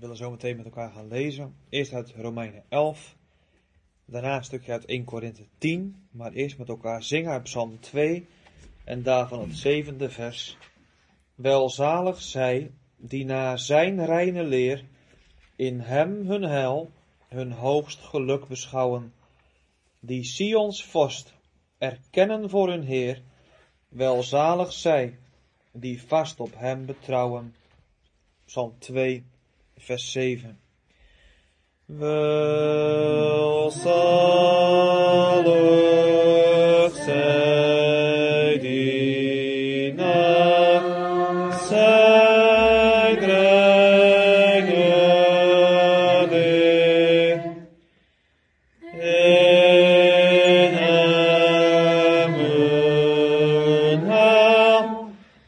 willen zo meteen met elkaar gaan lezen. Eerst uit Romeinen 11, daarna een stukje uit 1 Korinthe 10, maar eerst met elkaar zingen uit Psalm 2 en daarvan het 7e vers. Welzalig zij die na zijn reine leer in hem hun heil, hun hoogst geluk beschouwen, die Sions vorst erkennen voor hun Heer. Welzalig zij die vast op hem betrouwen. Psalm 2, vers 7. Welzalig zij die naar zijn reine leer in hem hun heil,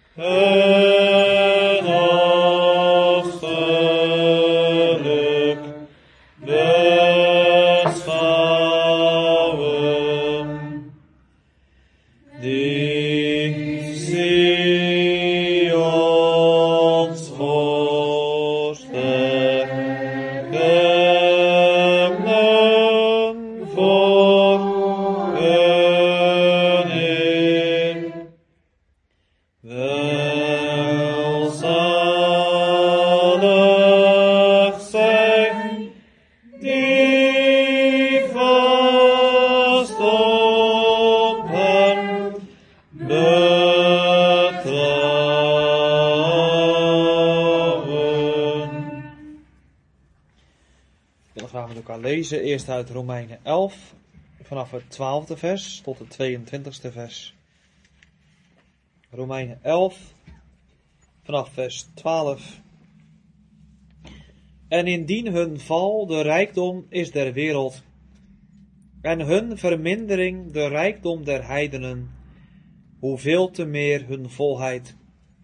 hun hoogst geluk beschouwen, die Sions vorst erkennen voor hun Heer. Welzalig zij die vast op hem betrouwen. We willen graag met elkaar lezen. Eerst uit Romeinen 11, vanaf het 12e vers tot het 22e vers. Romeinen 11, vanaf vers 12. En indien hun val de rijkdom is der wereld, en hun vermindering de rijkdom der heidenen, hoeveel te meer hun volheid.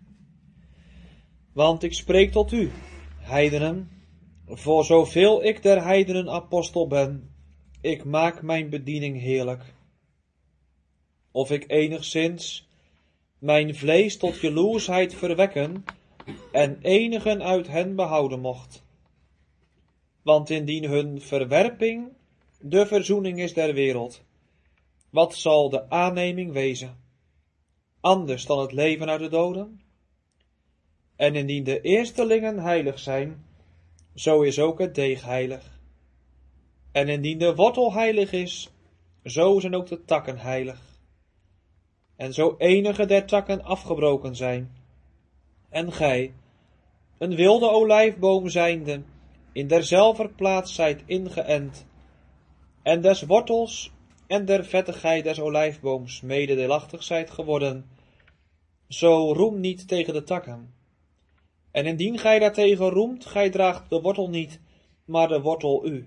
Want ik spreek tot u, heidenen, voor zoveel ik der heidenen apostel ben, ik maak mijn bediening heerlijk. Of ik enigszins mijn vlees tot jaloersheid verwekken en enigen uit hen behouden mocht. Want indien hun verwerping de verzoening is der wereld, wat zal de aanneming wezen? Anders dan het leven uit de doden? En indien de eerstelingen heilig zijn, zo is ook het deeg heilig. En indien de wortel heilig is, zo zijn ook de takken heilig. En zo enige der takken afgebroken zijn, en gij, een wilde olijfboom zijnde, in derzelver plaats zijt ingeënt, en des wortels en der vettigheid des olijfbooms mededeelachtig zijt geworden, zo roem niet tegen de takken. En indien gij daartegen roemt, gij draagt de wortel niet, maar de wortel u.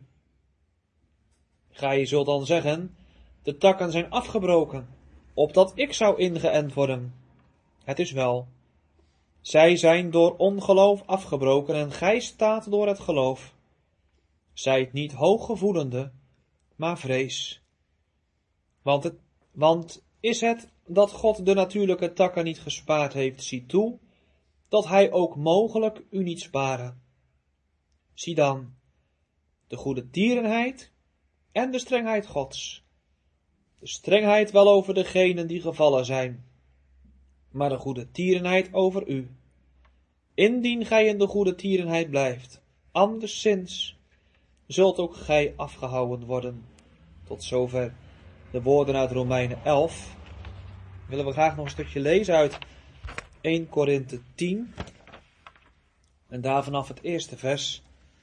Gij zult dan zeggen, de takken zijn afgebroken, opdat ik zou ingeënt worden. Het is wel. Zij zijn door ongeloof afgebroken en gij staat door het geloof. Zijt niet hooggevoelende, maar vrees. Want is het dat God de natuurlijke takken niet gespaard heeft, zie toe, dat hij ook mogelijk u niet sparen. Zie dan, de goede tierenheid en de strengheid Gods. De strengheid wel over degenen die gevallen zijn, maar de goede tierenheid over u. Indien gij in de goede tierenheid blijft, anderszins zult ook gij afgehouden worden. Tot zover de woorden uit Romeinen 11. Willen we graag nog een stukje lezen uit 1 Korinthe 10. En daar vanaf het eerste vers.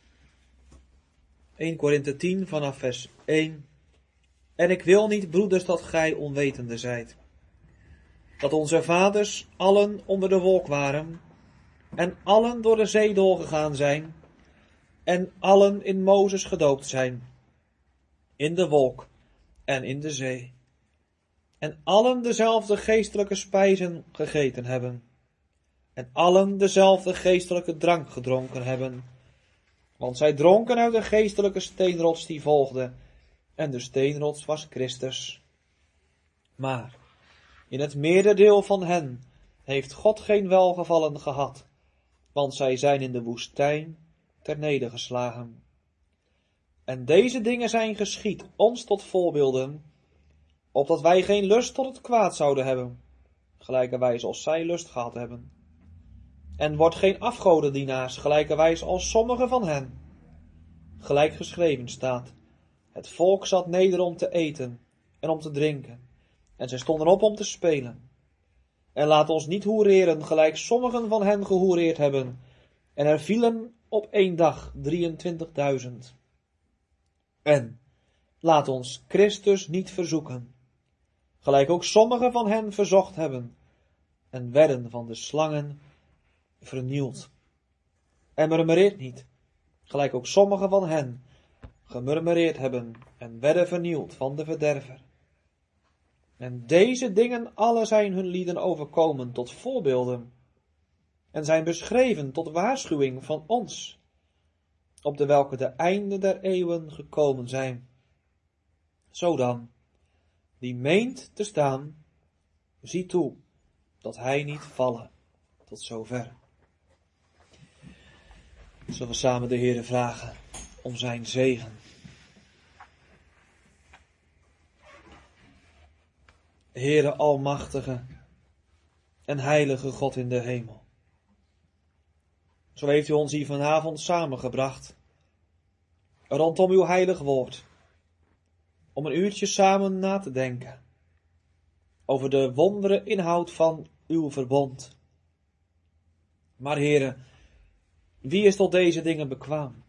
1 Korinthe 10 vanaf vers 1. En ik wil niet, broeders, dat gij onwetende zijt, dat onze vaders allen onder de wolk waren, en allen door de zee doorgegaan zijn, en allen in Mozes gedoopt zijn, in de wolk en in de zee, en allen dezelfde geestelijke spijzen gegeten hebben, en allen dezelfde geestelijke drank gedronken hebben, want zij dronken uit de geestelijke steenrots die volgde, en de steenrots was Christus. Maar in het meerderdeel van hen heeft God geen welgevallen gehad, want zij zijn in de woestijn ternedergeslagen. En deze dingen zijn geschied ons tot voorbeelden, opdat wij geen lust tot het kwaad zouden hebben, gelijkerwijs als zij lust gehad hebben. En wordt geen afgodendienaars, gelijkerwijs als sommigen van hen. Gelijk geschreven staat, het volk zat neder om te eten en om te drinken, en zij stonden op om te spelen. En laat ons niet hoereren, gelijk sommigen van hen gehoereerd hebben, en er vielen op 1 dag 23.000. En laat ons Christus niet verzoeken, gelijk ook sommigen van hen verzocht hebben, en werden van de slangen vernield. En murmureert niet, gelijk ook sommigen van hen gemurmureerd hebben, en werden vernield van de verderver. En deze dingen alle zijn hun lieden overkomen tot voorbeelden, en zijn beschreven tot waarschuwing van ons, op de welke de einde der eeuwen gekomen zijn. Zo dan, die meent te staan, zie toe, dat hij niet vallen. Tot zover. Zullen we samen de Heere vragen om zijn zegen. Heere almachtige en heilige God in de hemel. Zo heeft u ons hier vanavond samengebracht, rondom uw heilig woord, om een uurtje samen na te denken over de wondere inhoud van uw verbond. Maar Heere, wie is tot deze dingen bekwaam?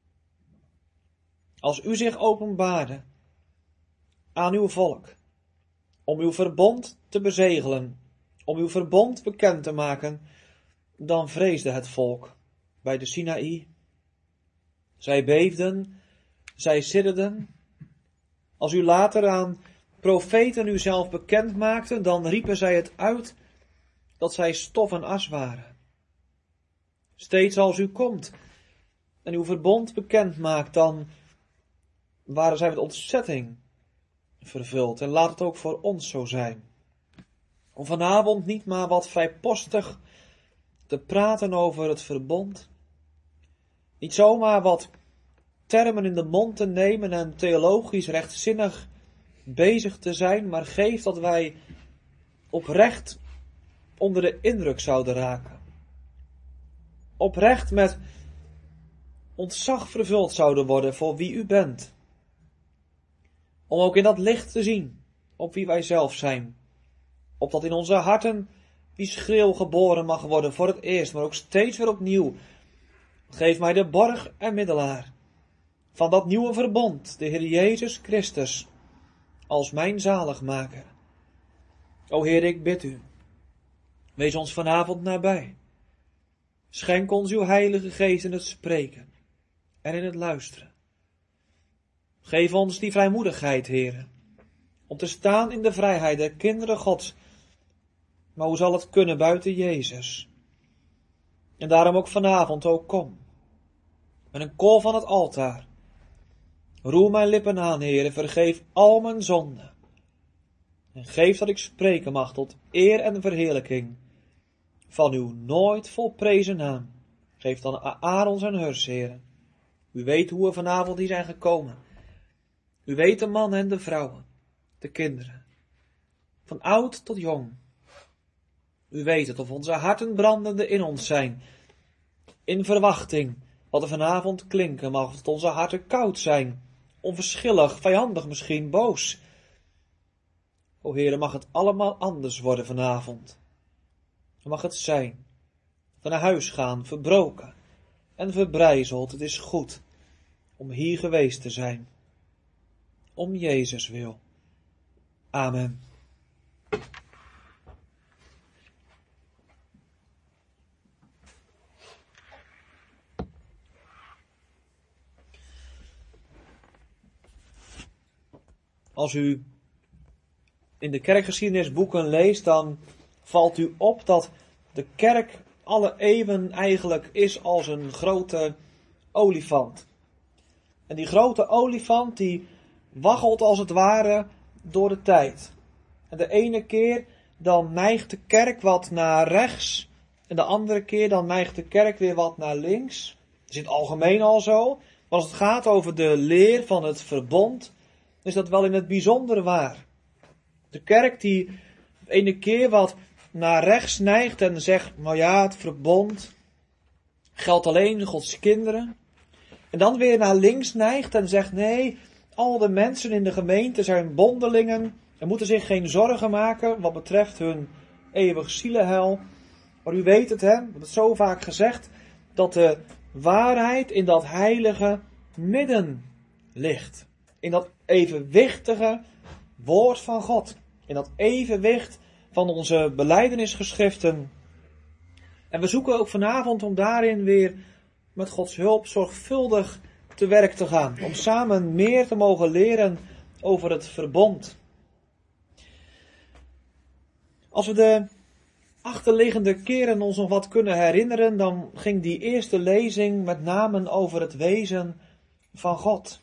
Als u zich openbaarde aan uw volk, om uw verbond te bezegelen, om uw verbond bekend te maken, dan vreesde het volk bij de Sinaï. Zij beefden, zij sidderden. Als u later aan profeten uzelf bekend maakte, dan riepen zij het uit dat zij stof en as waren. Steeds als u komt en uw verbond bekend maakt, dan waren zij met ontzetting vervuld. En laat het ook voor ons zo zijn. Om vanavond niet maar wat vrijpostig te praten over het verbond. Niet zomaar wat termen in de mond te nemen en theologisch rechtzinnig bezig te zijn, maar geef dat wij oprecht onder de indruk zouden raken. Oprecht met ontzag vervuld zouden worden voor wie u bent. Om ook in dat licht te zien op wie wij zelf zijn. Opdat in onze harten die schreeuw geboren mag worden voor het eerst, maar ook steeds weer opnieuw. Geef mij de borg en middelaar van dat nieuwe verbond, de Heer Jezus Christus, als mijn zaligmaker. O Heer, ik bid u, wees ons vanavond nabij. Schenk ons uw Heilige Geest in het spreken en in het luisteren. Geef ons die vrijmoedigheid, Heere, om te staan in de vrijheid der kinderen Gods. Maar hoe zal het kunnen buiten Jezus? En daarom ook vanavond, ook kom, met een koor van het altaar. Roer mijn lippen aan, Heere, vergeef al mijn zonden. En geef dat ik spreken mag tot eer en verheerlijking van uw nooit volprezen naam. Geef dan Aaron zijn hers, Heere. U weet hoe we vanavond hier zijn gekomen. U weet de mannen en de vrouwen, de kinderen, van oud tot jong. U weet het, of onze harten brandende in ons zijn, in verwachting wat er vanavond klinken mag, of dat onze harten koud zijn, onverschillig, vijandig misschien, boos. O Heere, mag het allemaal anders worden vanavond. Mag het zijn, dat we naar huis gaan, verbroken en verbrijzeld. Het is goed om hier geweest te zijn. Om Jezus wil. Amen. Als u in de kerkgeschiedenisboeken leest, dan valt u op dat de kerk alle eeuwen eigenlijk is als een grote olifant. En die grote olifant die waggelt als het ware door de tijd. En de ene keer dan neigt de kerk wat naar rechts en de andere keer dan neigt de kerk weer wat naar links. Dat is in het algemeen al zo. Maar als het gaat over de leer van het verbond, is dat wel in het bijzonder waar. De kerk die de ene keer wat naar rechts neigt en zegt, nou ja, het verbond geldt alleen Gods kinderen. En dan weer naar links neigt en zegt, nee, al de mensen in de gemeente zijn bondelingen en moeten zich geen zorgen maken wat betreft hun eeuwig zielenheil. Maar u weet het, hè, we hebben het zo vaak gezegd, dat de waarheid in dat heilige midden ligt. In dat evenwichtige woord van God. In dat evenwicht van onze belijdenisgeschriften. En we zoeken ook vanavond om daarin weer met Gods hulp zorgvuldig te werk te gaan. Om samen meer te mogen leren over het verbond. Als we de achterliggende keren ons nog wat kunnen herinneren, dan ging die eerste lezing met name over het wezen van God.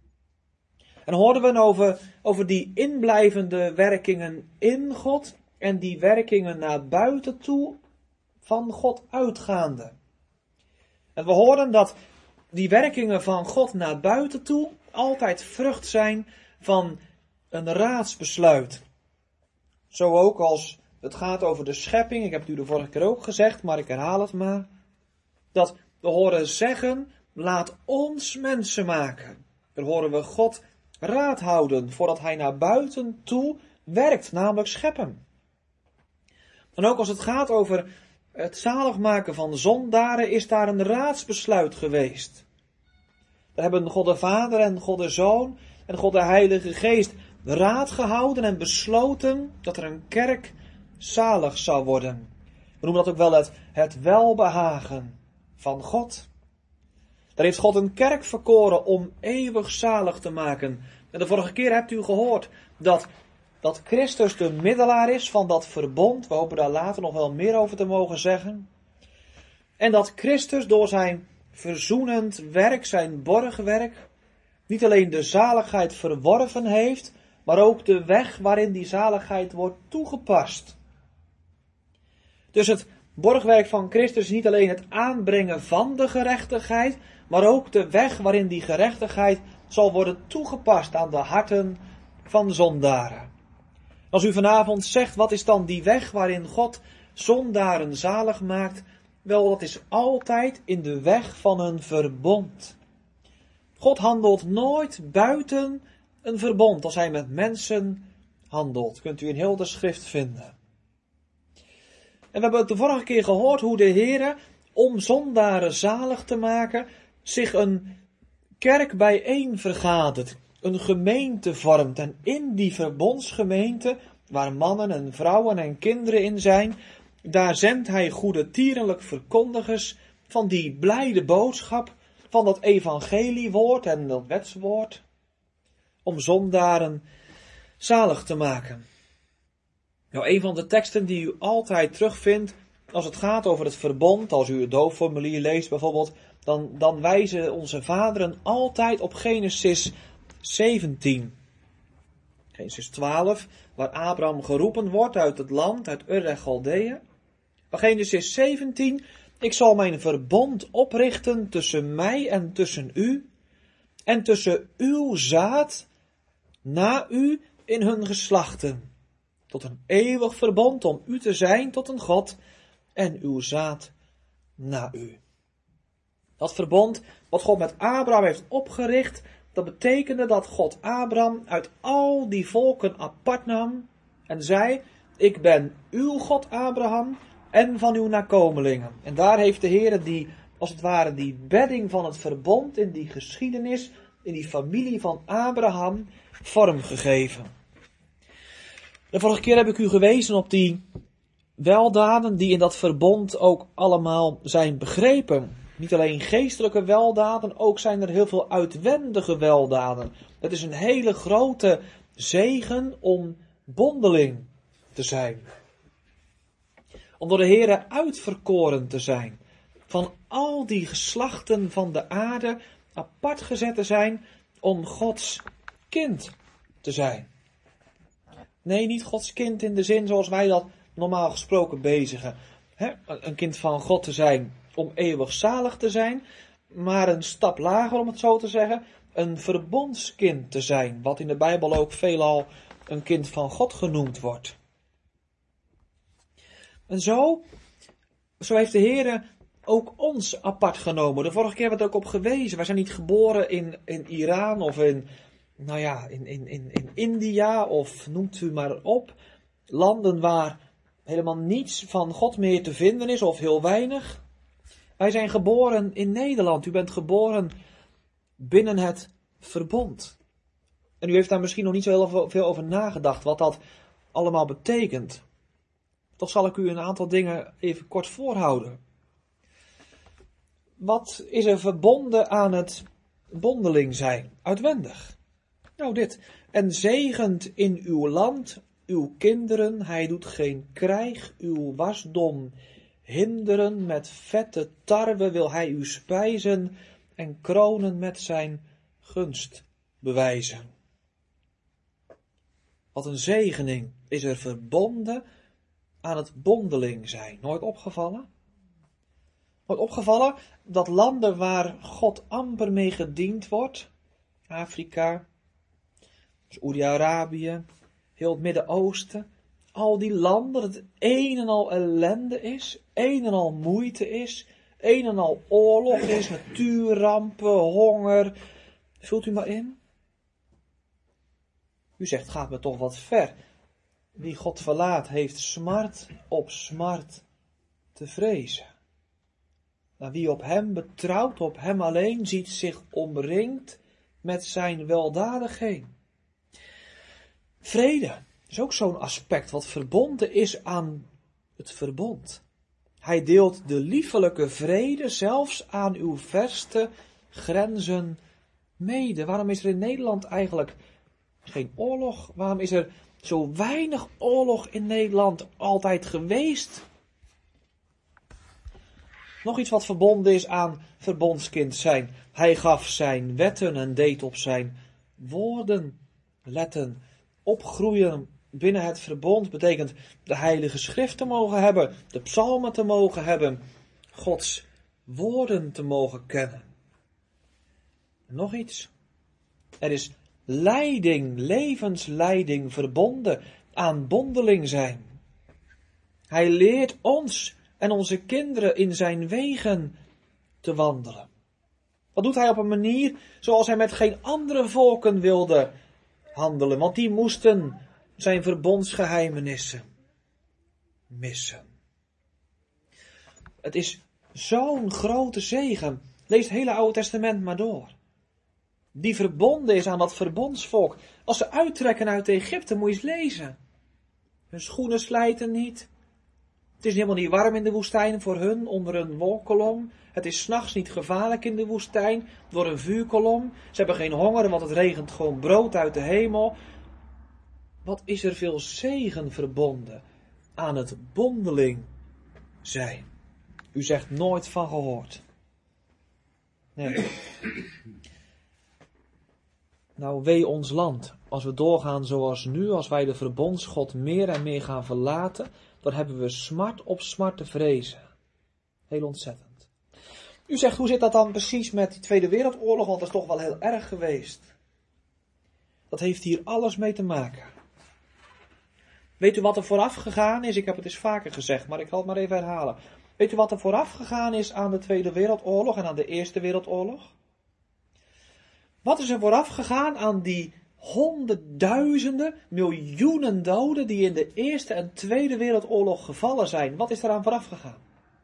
En hoorden we over die inblijvende werkingen in God en die werkingen naar buiten toe van God uitgaande. En we hoorden dat die werkingen van God naar buiten toe altijd vrucht zijn van een raadsbesluit. Zo ook als het gaat over de schepping, ik heb het u de vorige keer ook gezegd, maar ik herhaal het maar. Dat we horen zeggen, laat ons mensen maken. Dan horen we God raad houden voordat hij naar buiten toe werkt, namelijk scheppen. En ook als het gaat over het zaligmaken van zondaren, is daar een raadsbesluit geweest. Daar hebben God de Vader en God de Zoon en God de Heilige Geest raad gehouden en besloten dat er een kerk zalig zou worden. We noemen dat ook wel het welbehagen van God. Daar heeft God een kerk verkoren om eeuwig zalig te maken. En de vorige keer hebt u gehoord dat Christus de middelaar is van dat verbond. We hopen daar later nog wel meer over te mogen zeggen. En dat Christus door zijn verzoenend werk, zijn borgwerk, niet alleen de zaligheid verworven heeft, maar ook de weg waarin die zaligheid wordt toegepast. Dus het borgwerk van Christus is niet alleen het aanbrengen van de gerechtigheid, maar ook de weg waarin die gerechtigheid zal worden toegepast aan de harten van zondaren. Als u vanavond zegt, wat is dan die weg waarin God zondaren zalig maakt? Wel, dat is altijd in de weg van een verbond. God handelt nooit buiten een verbond als hij met mensen handelt. Kunt u in heel de schrift vinden. En we hebben het de vorige keer gehoord hoe de Heere, om zondaren zalig te maken, zich een kerk bijeen vergadert. Een gemeente vormt. En in die verbondsgemeente, waar mannen en vrouwen en kinderen in zijn, daar zendt hij goedertierenlijk verkondigers van die blijde boodschap, van dat evangeliewoord en dat wetswoord, om zondaren zalig te maken. Nou, een van de teksten die u altijd terugvindt als het gaat over het verbond, als u het doopformulier leest bijvoorbeeld, dan wijzen onze vaderen altijd op Genesis 17. Genesis 12, waar Abraham geroepen wordt uit het land, uit Ur en Galdeeën. Maar Genesis 17, ik zal mijn verbond oprichten tussen mij en tussen u, en tussen uw zaad na u in hun geslachten. Tot een eeuwig verbond om u te zijn tot een God en uw zaad na u. Dat verbond wat God met Abraham heeft opgericht, dat betekende dat God Abraham uit al die volken apart nam en zei, ik ben uw God Abraham en van uw nakomelingen. En daar heeft de Heer die, als het ware, die bedding van het verbond in die geschiedenis, in die familie van Abraham, vorm gegeven. De vorige keer heb ik u gewezen op die weldaden die in dat verbond ook allemaal zijn begrepen. Niet alleen geestelijke weldaden, ook zijn er heel veel uitwendige weldaden. Het is een hele grote zegen om bondeling te zijn. Om door de Heere uitverkoren te zijn. Van al die geslachten van de aarde apart gezet te zijn om Gods kind te zijn. Nee, niet Gods kind in de zin zoals wij dat normaal gesproken bezigen. Een kind van God te zijn om eeuwig zalig te zijn. maar een stap lager, om het zo te zeggen, een verbondskind te zijn, wat in de Bijbel ook veelal een kind van God genoemd wordt. En zo heeft de Heer ook ons apart genomen. De vorige keer hebben we het ook op gewezen. Wij zijn niet geboren in Iran of in India of noemt u maar op. Landen waar helemaal niets van God meer te vinden is of heel weinig. Wij zijn geboren in Nederland. U bent geboren binnen het verbond. En u heeft daar misschien nog niet zo heel veel over nagedacht wat dat allemaal betekent. Toch zal ik u een aantal dingen even kort voorhouden. Wat is er verbonden aan het bondeling zijn, uitwendig? Nou dit, en zegent in uw land uw kinderen, hij doet geen krijg, uw wasdom hinderen, met vette tarwe wil hij u spijzen en kronen met zijn gunst bewijzen. Wat een zegening is er verbonden aan het bondeling zijn. Nooit opgevallen? Nooit opgevallen dat landen waar God amper mee gediend wordt, Afrika, Saoedi-Arabië, heel het Midden-Oosten, al die landen, dat het een en al ellende is, een en al moeite is, een en al oorlog is, natuurrampen, honger. Vult u maar in. U zegt, gaat me toch wat ver. Wie God verlaat, heeft smart op smart te vrezen. Maar wie op hem betrouwt, op hem alleen, ziet zich omringd met zijn weldadigheid. Vrede is ook zo'n aspect wat verbonden is aan het verbond. Hij deelt de liefelijke vrede zelfs aan uw verste grenzen mede. Waarom is er in Nederland eigenlijk geen oorlog? Waarom is er zo weinig oorlog in Nederland altijd geweest? Nog iets wat verbonden is aan verbondskind zijn. Hij gaf zijn wetten en deed op zijn woorden letten. Opgroeien binnen het verbond betekent de heilige schrift te mogen hebben, de psalmen te mogen hebben, Gods woorden te mogen kennen. Nog iets. Er is leiding, levensleiding verbonden aan bondeling zijn. Hij leert ons en onze kinderen in zijn wegen te wandelen. Dat doet hij op een manier zoals hij met geen andere volken wilde handelen, want die moesten zijn verbondsgeheimenissen missen. Het is zo'n grote zegen. Lees het hele Oude Testament maar door. Die verbonden is aan dat verbondsvolk. Als ze uittrekken uit Egypte, moet je eens lezen. Hun schoenen slijten niet. Het is helemaal niet warm in de woestijn voor hun onder een wolkolom. Het is 's nachts niet gevaarlijk in de woestijn door een vuurkolom. Ze hebben geen honger, want het regent gewoon brood uit de hemel. Wat is er veel zegen verbonden aan het bondeling zijn? U zegt nooit van gehoord. Nee. Nou, wee ons land. Als we doorgaan zoals nu, als wij de verbondsgod meer en meer gaan verlaten, dan hebben we smart op smart te vrezen. Heel ontzettend. U zegt, hoe zit dat dan precies met die Tweede Wereldoorlog? Want dat is toch wel heel erg geweest. Dat heeft hier alles mee te maken. Weet u wat er vooraf gegaan is? Ik heb het eens vaker gezegd, maar ik zal het maar even herhalen. Weet u wat er vooraf gegaan is aan de Tweede Wereldoorlog en aan de Eerste Wereldoorlog? Wat is er vooraf gegaan aan die honderdduizenden, miljoenen doden die in de Eerste en Tweede Wereldoorlog gevallen zijn? Wat is eraan vooraf gegaan?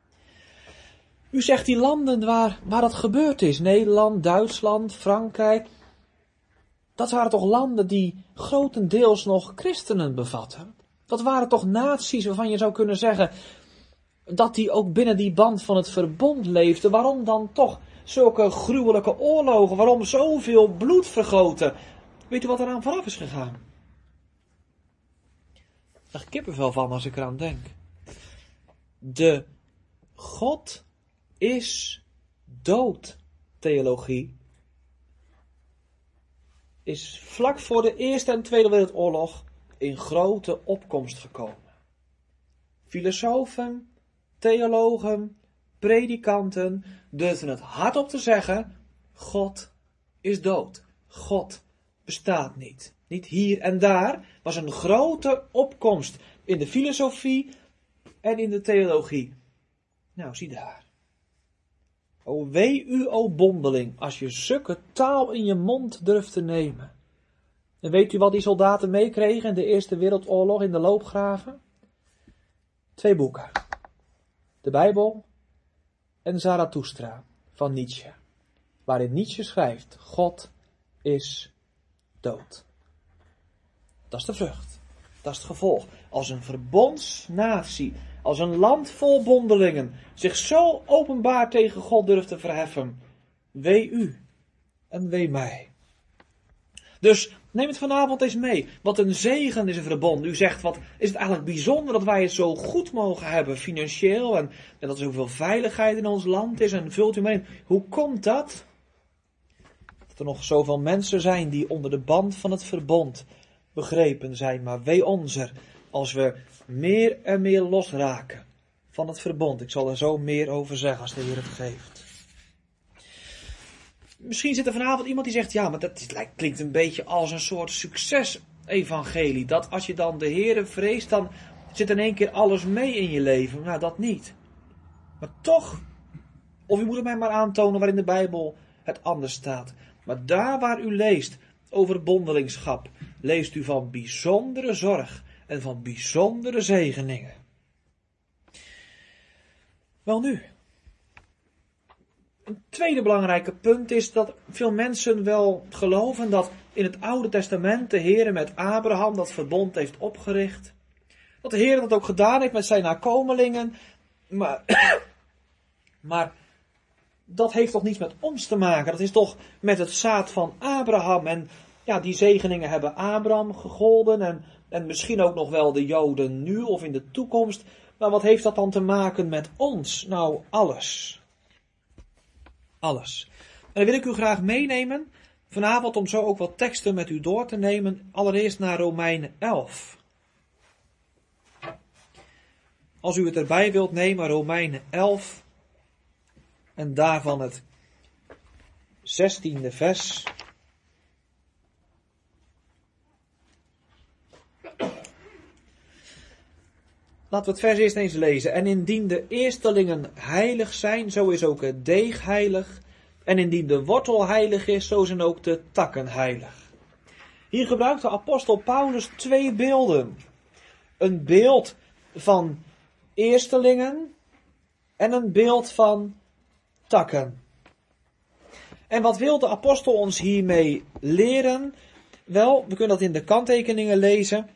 U zegt die landen waar dat gebeurd is, Nederland, Duitsland, Frankrijk. Dat waren toch landen die grotendeels nog christenen bevatten? Dat waren toch naties waarvan je zou kunnen zeggen dat die ook binnen die band van het verbond leefden. Waarom dan toch zulke gruwelijke oorlogen? Waarom zoveel bloed vergoten? Weet u wat eraan vooraf is gegaan? Ik krijg kippenvel van als ik eraan denk. De God is dood theologie is vlak voor de Eerste en Tweede Wereldoorlog in grote opkomst gekomen. Filosofen, theologen, predikanten durfden het hardop te zeggen: God is dood. God bestaat niet. Niet hier en daar was een grote opkomst in de filosofie en in de theologie. Nou, zie daar. O wee u, o bondeling, als je zulke taal in je mond durft te nemen. En weet u wat die soldaten meekregen in de Eerste Wereldoorlog in de loopgraven? 2 boeken. De Bijbel en Zarathustra van Nietzsche. Waarin Nietzsche schrijft: God is dood. Dat is de vrucht. Dat is het gevolg. Als een verbondsnatie, als een land vol bondelingen zich zo openbaar tegen God durft te verheffen, wee u en wee mij. Dus neem het vanavond eens mee. Wat een zegen is een verbond. U zegt, wat is het eigenlijk bijzonder dat wij het zo goed mogen hebben, financieel, en dat er zoveel veiligheid in ons land is, en vult u maar in. Hoe komt dat? Dat er nog zoveel mensen zijn die onder de band van het verbond begrepen zijn. Maar wee ons er als we meer en meer losraken van het verbond. Ik zal er zo meer over zeggen als de Heer het geeft. Misschien zit er vanavond iemand die zegt: ja, maar dat klinkt een beetje als een soort succes-evangelie. Dat als je dan de Heere vreest, dan zit in één keer alles mee in je leven. Nou, dat niet. Maar toch, of u moet het mij maar aantonen waarin de Bijbel het anders staat. Maar daar waar u leest over bondelingschap, leest u van bijzondere zorg en van bijzondere zegeningen. Welnu, een tweede belangrijke punt is dat veel mensen wel geloven dat in het Oude Testament de Heer met Abraham dat verbond heeft opgericht. Dat de Heer dat ook gedaan heeft met zijn nakomelingen. Maar dat heeft toch niets met ons te maken. Dat is toch met het zaad van Abraham. En ja, die zegeningen hebben Abraham gegolden. En misschien ook nog wel de Joden nu of in de toekomst. Maar wat heeft dat dan te maken met ons? Nou, alles. Alles. En dan wil ik u graag meenemen vanavond om zo ook wat teksten met u door te nemen. Allereerst naar Romeinen 11. Als u het erbij wilt nemen, Romeinen 11. En daarvan het 16e vers. Laten we het vers eerst eens lezen. En indien de eerstelingen heilig zijn, zo is ook het deeg heilig. En indien de wortel heilig is, zo zijn ook de takken heilig. Hier gebruikt de apostel Paulus 2 beelden. Een beeld van eerstelingen en een beeld van takken. En wat wil de apostel ons hiermee leren? Wel, we kunnen dat in de kanttekeningen lezen.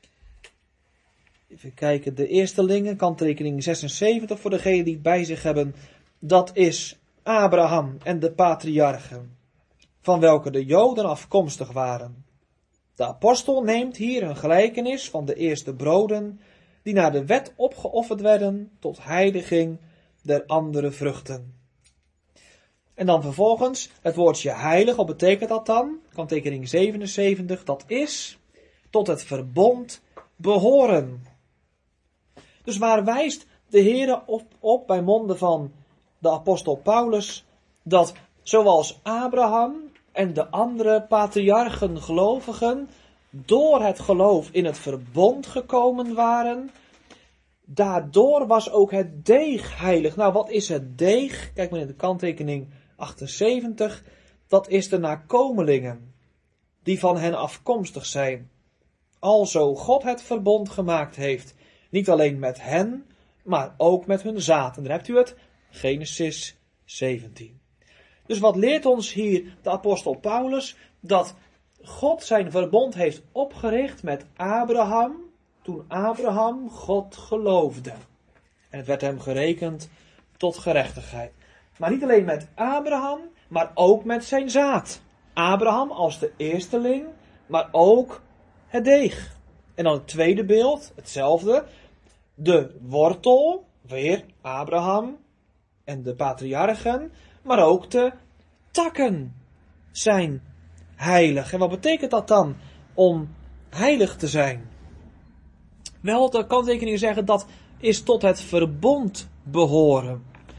Even kijken, de eerstelingen, kanttekening 76 voor degenen die het bij zich hebben. Dat is Abraham en de patriarchen, van welke de Joden afkomstig waren. De apostel neemt hier een gelijkenis van de eerste broden, die naar de wet opgeofferd werden tot heiliging der andere vruchten. En dan vervolgens het woordje heilig, wat betekent dat dan? Kanttekening 77, dat is tot het verbond behoren. Dus waar wijst de Heer op bij monden van de apostel Paulus, dat zoals Abraham en de andere patriarchen gelovigen door het geloof in het verbond gekomen waren, daardoor was ook het deeg heilig. Nou, wat is het deeg? Kijk maar in de kanttekening 78. Dat is de nakomelingen die van hen afkomstig zijn. Alzo God het verbond gemaakt heeft, niet alleen met hen, maar ook met hun zaad. En daar hebt u het, Genesis 17. Dus wat leert ons hier de apostel Paulus? Dat God zijn verbond heeft opgericht met Abraham, toen Abraham God geloofde. En het werd hem gerekend tot gerechtigheid. Maar niet alleen met Abraham, maar ook met zijn zaad. Abraham als de eersteling, maar ook het deeg. En dan het tweede beeld, hetzelfde. De wortel, weer Abraham en de patriarchen, maar ook de takken zijn heilig. En wat betekent dat dan om heilig te zijn? Wel, de kanttekeningen zeggen dat is tot het verbond behoren.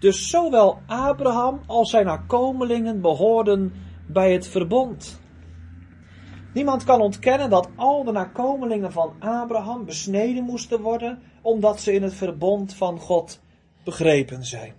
Dus zowel Abraham als zijn nakomelingen behoorden bij het verbond. Niemand kan ontkennen dat al de nakomelingen van Abraham besneden moesten worden, omdat ze in het verbond van God begrepen zijn.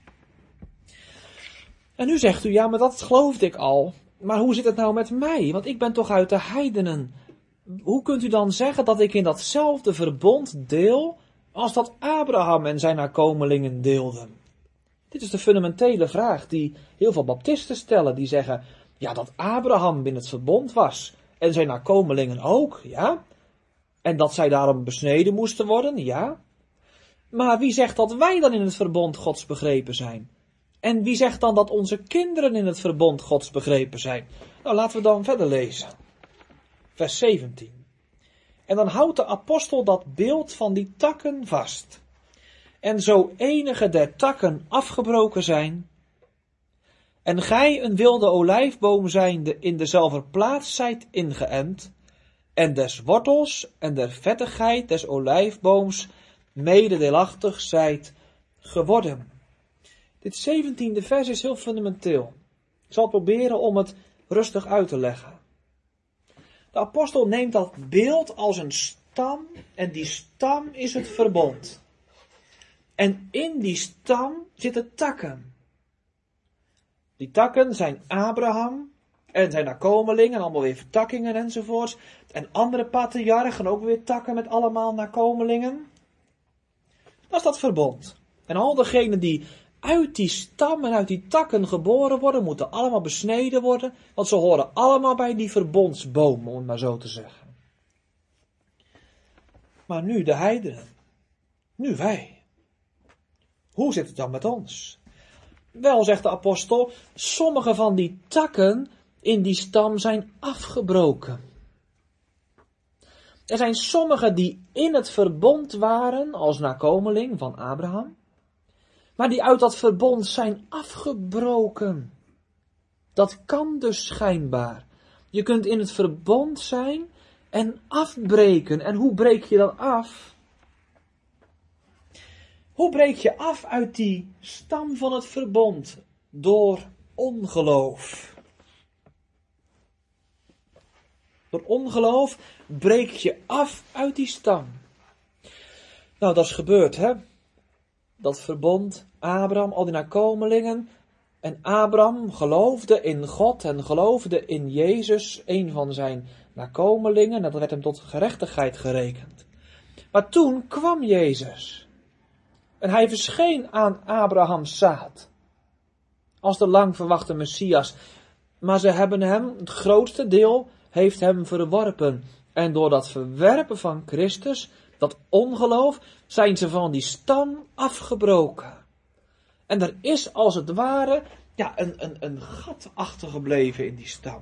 En nu zegt u, ja, maar dat geloofde ik al. Maar hoe zit het nou met mij? Want ik ben toch uit de heidenen. Hoe kunt u dan zeggen dat ik in datzelfde verbond deel als dat Abraham en zijn nakomelingen deelden? Dit is de fundamentele vraag die heel veel baptisten stellen. Die zeggen, ja, dat Abraham binnen het verbond was en zijn nakomelingen ook, ja. En dat zij daarom besneden moesten worden, ja. Maar wie zegt dat wij dan in het verbond Gods begrepen zijn? En wie zegt dan dat onze kinderen in het verbond Gods begrepen zijn? Nou, laten we dan verder lezen. Vers 17. En dan houdt de apostel dat beeld van die takken vast. En zo enige der takken afgebroken zijn, en gij een wilde olijfboom zijnde in dezelfde plaats zijt ingeënt, en des wortels en der vettigheid des olijfbooms mededeelachtig zijt geworden. Dit 17e vers is heel fundamenteel. Ik zal proberen om het rustig uit te leggen. De apostel neemt dat beeld als een stam en die stam is het verbond. En in die stam zitten takken. Die takken zijn Abraham en zijn nakomelingen, allemaal weer vertakkingen enzovoorts. En andere patriarchen, ook weer takken met allemaal nakomelingen. Dat is dat verbond. En al degenen die uit die stam en uit die takken geboren worden, moeten allemaal besneden worden, want ze horen allemaal bij die verbondsboom, om het maar zo te zeggen. Maar nu de heidenen, nu wij. Hoe zit het dan met ons? Wel, zegt de apostel, sommige van die takken in die stam zijn afgebroken. Er zijn sommigen die in het verbond waren als nakomeling van Abraham, maar die uit dat verbond zijn afgebroken. Dat kan dus schijnbaar. Je kunt in het verbond zijn en afbreken. En hoe breek je dat af? Hoe breek je af uit die stam van het verbond? Door ongeloof. Door ongeloof breek je af uit die stam. Nou, dat is gebeurd, hè? Dat verbond, Abraham, al die nakomelingen. En Abraham geloofde in God en geloofde in Jezus, een van zijn nakomelingen. En dat werd hem tot gerechtigheid gerekend. Maar toen kwam Jezus. En hij verscheen aan Abrahams zaad. Als de lang verwachte Messias. Maar ze hebben hem, het grootste deel, heeft hem verworpen. En door dat verwerpen van Christus, dat ongeloof, zijn ze van die stam afgebroken. En er is als het ware een gat achtergebleven in die stam.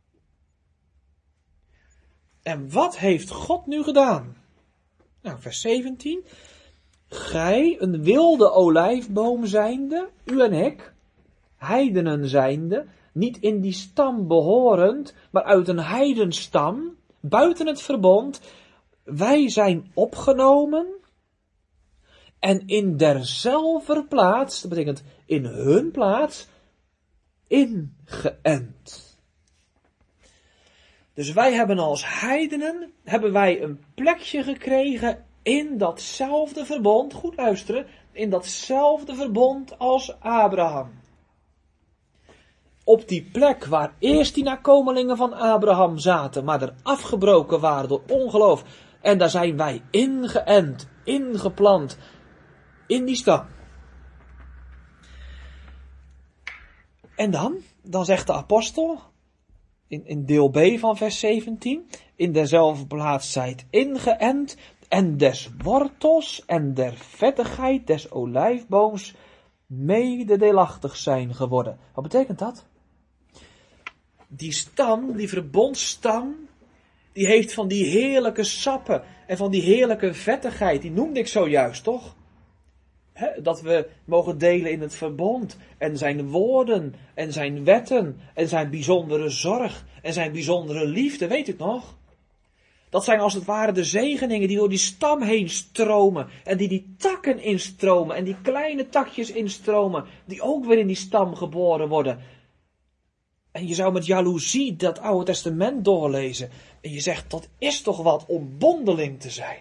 En wat heeft God nu gedaan? Nou, vers 17. Gij, een wilde olijfboom zijnde, u en ik, heidenen zijnde, niet in die stam behorend, maar uit een heidenstam, buiten het verbond, wij zijn opgenomen en in derzelfde plaats, dat betekent in hun plaats, ingeënt. Dus wij hebben als heidenen, hebben wij een plekje gekregen in datzelfde verbond, goed luisteren, in datzelfde verbond als Abraham. Op die plek waar eerst die nakomelingen van Abraham zaten, maar er afgebroken waren door ongeloof. En daar zijn wij ingeënt, ingeplant, in die stam. En dan zegt de apostel, in deel B van vers 17, in dezelfde plaats zijt ingeënt, en des wortels en der vettigheid des olijfbooms mededeelachtig zijn geworden. Wat betekent dat? Die stam, die verbondsstam, die heeft van die heerlijke sappen en van die heerlijke vettigheid, die noemde ik zojuist, toch? Dat we mogen delen in het verbond en zijn woorden en zijn wetten en zijn bijzondere zorg en zijn bijzondere liefde, weet u het nog? Dat zijn als het ware de zegeningen die door die stam heen stromen. En die takken instromen. En die kleine takjes instromen. Die ook weer in die stam geboren worden. En je zou met jaloezie dat Oude Testament doorlezen. En je zegt, dat is toch wat om bondeling te zijn.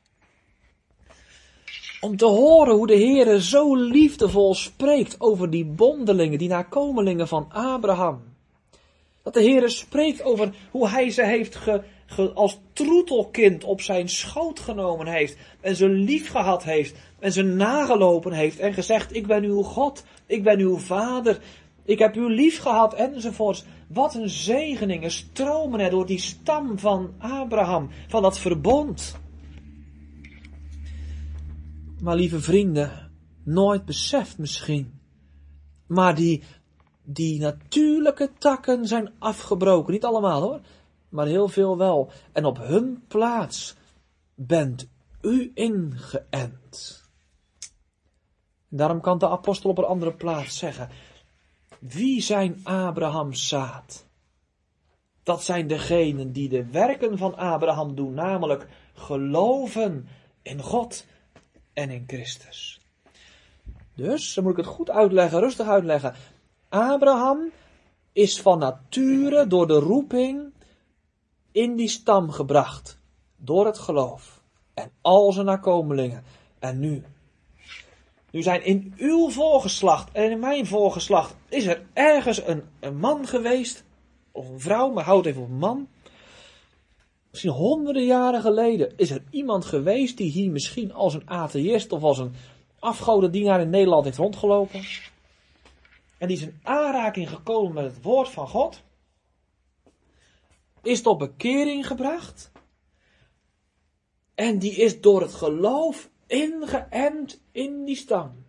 Om te horen hoe de Heere zo liefdevol spreekt over die bondelingen, die nakomelingen van Abraham. Dat de Heere spreekt over hoe hij ze heeft als troetelkind op zijn schoot genomen heeft. En ze lief gehad heeft. En ze nagelopen heeft. En gezegd, ik ben uw God. Ik ben uw vader. Ik heb u lief gehad. Enzovoorts. Wat een zegeningen stromen er door die stam van Abraham. Van dat verbond. Maar lieve vrienden, nooit beseft misschien. Maar die natuurlijke takken zijn afgebroken. Niet allemaal hoor, maar heel veel wel. En op hun plaats bent u ingeënt. Daarom kan de apostel op een andere plaats zeggen. Wie zijn Abrahams zaad? Dat zijn degenen die de werken van Abraham doen. Namelijk geloven in God en in Christus. Dus, dan moet ik het goed uitleggen, rustig uitleggen. Abraham is van nature door de roeping in die stam gebracht. Door het geloof. En al zijn nakomelingen. En nu zijn in uw voorgeslacht en in mijn voorgeslacht is er ergens een man geweest. Of een vrouw, maar houd even op man. Misschien honderden jaren geleden is er iemand geweest die hier misschien als een atheïst of als een afgodendienaar in Nederland heeft rondgelopen. En die is in aanraking gekomen met het woord van God. Is tot bekering gebracht. En die is door het geloof ingeënt in die stam.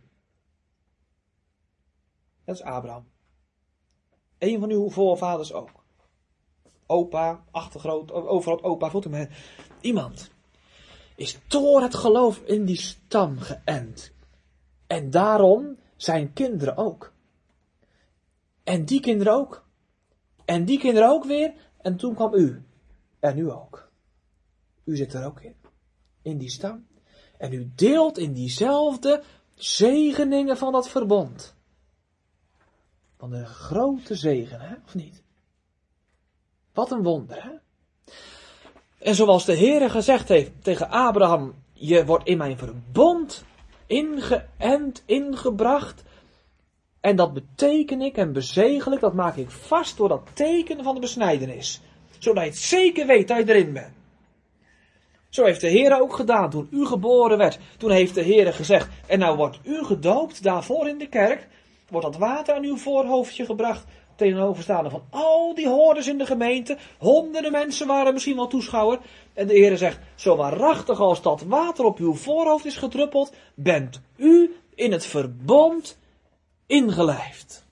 Dat is Abraham. Een van uw voorvaders ook. Opa, achtergroot, overal opa, voelt hem. Iemand is door het geloof in die stam geënt. En daarom zijn kinderen ook. En die kinderen ook. En die kinderen ook weer. En toen kwam u. En u ook. U zit er ook in. In die stam. En u deelt in diezelfde zegeningen van dat verbond. Van de grote zegen, hè? Of niet? Wat een wonder, hè? En zoals de Heere gezegd heeft tegen Abraham, je wordt in mijn verbond ingeënt, ingebracht. En dat beteken ik en bezegel ik, dat maak ik vast door dat teken van de besnijdenis. Zodat je het zeker weet dat je erin bent. Zo heeft de Heere ook gedaan toen u geboren werd. Toen heeft de Heere gezegd, en nou wordt u gedoopt daarvoor in de kerk. Wordt dat water aan uw voorhoofdje gebracht. Tegenoverstaande van al die hordes in de gemeente. Honderden mensen waren misschien wel toeschouwer. En de Heere zegt, zo waarachtig als dat water op uw voorhoofd is gedruppeld, bent u in het verbond ingelijfd.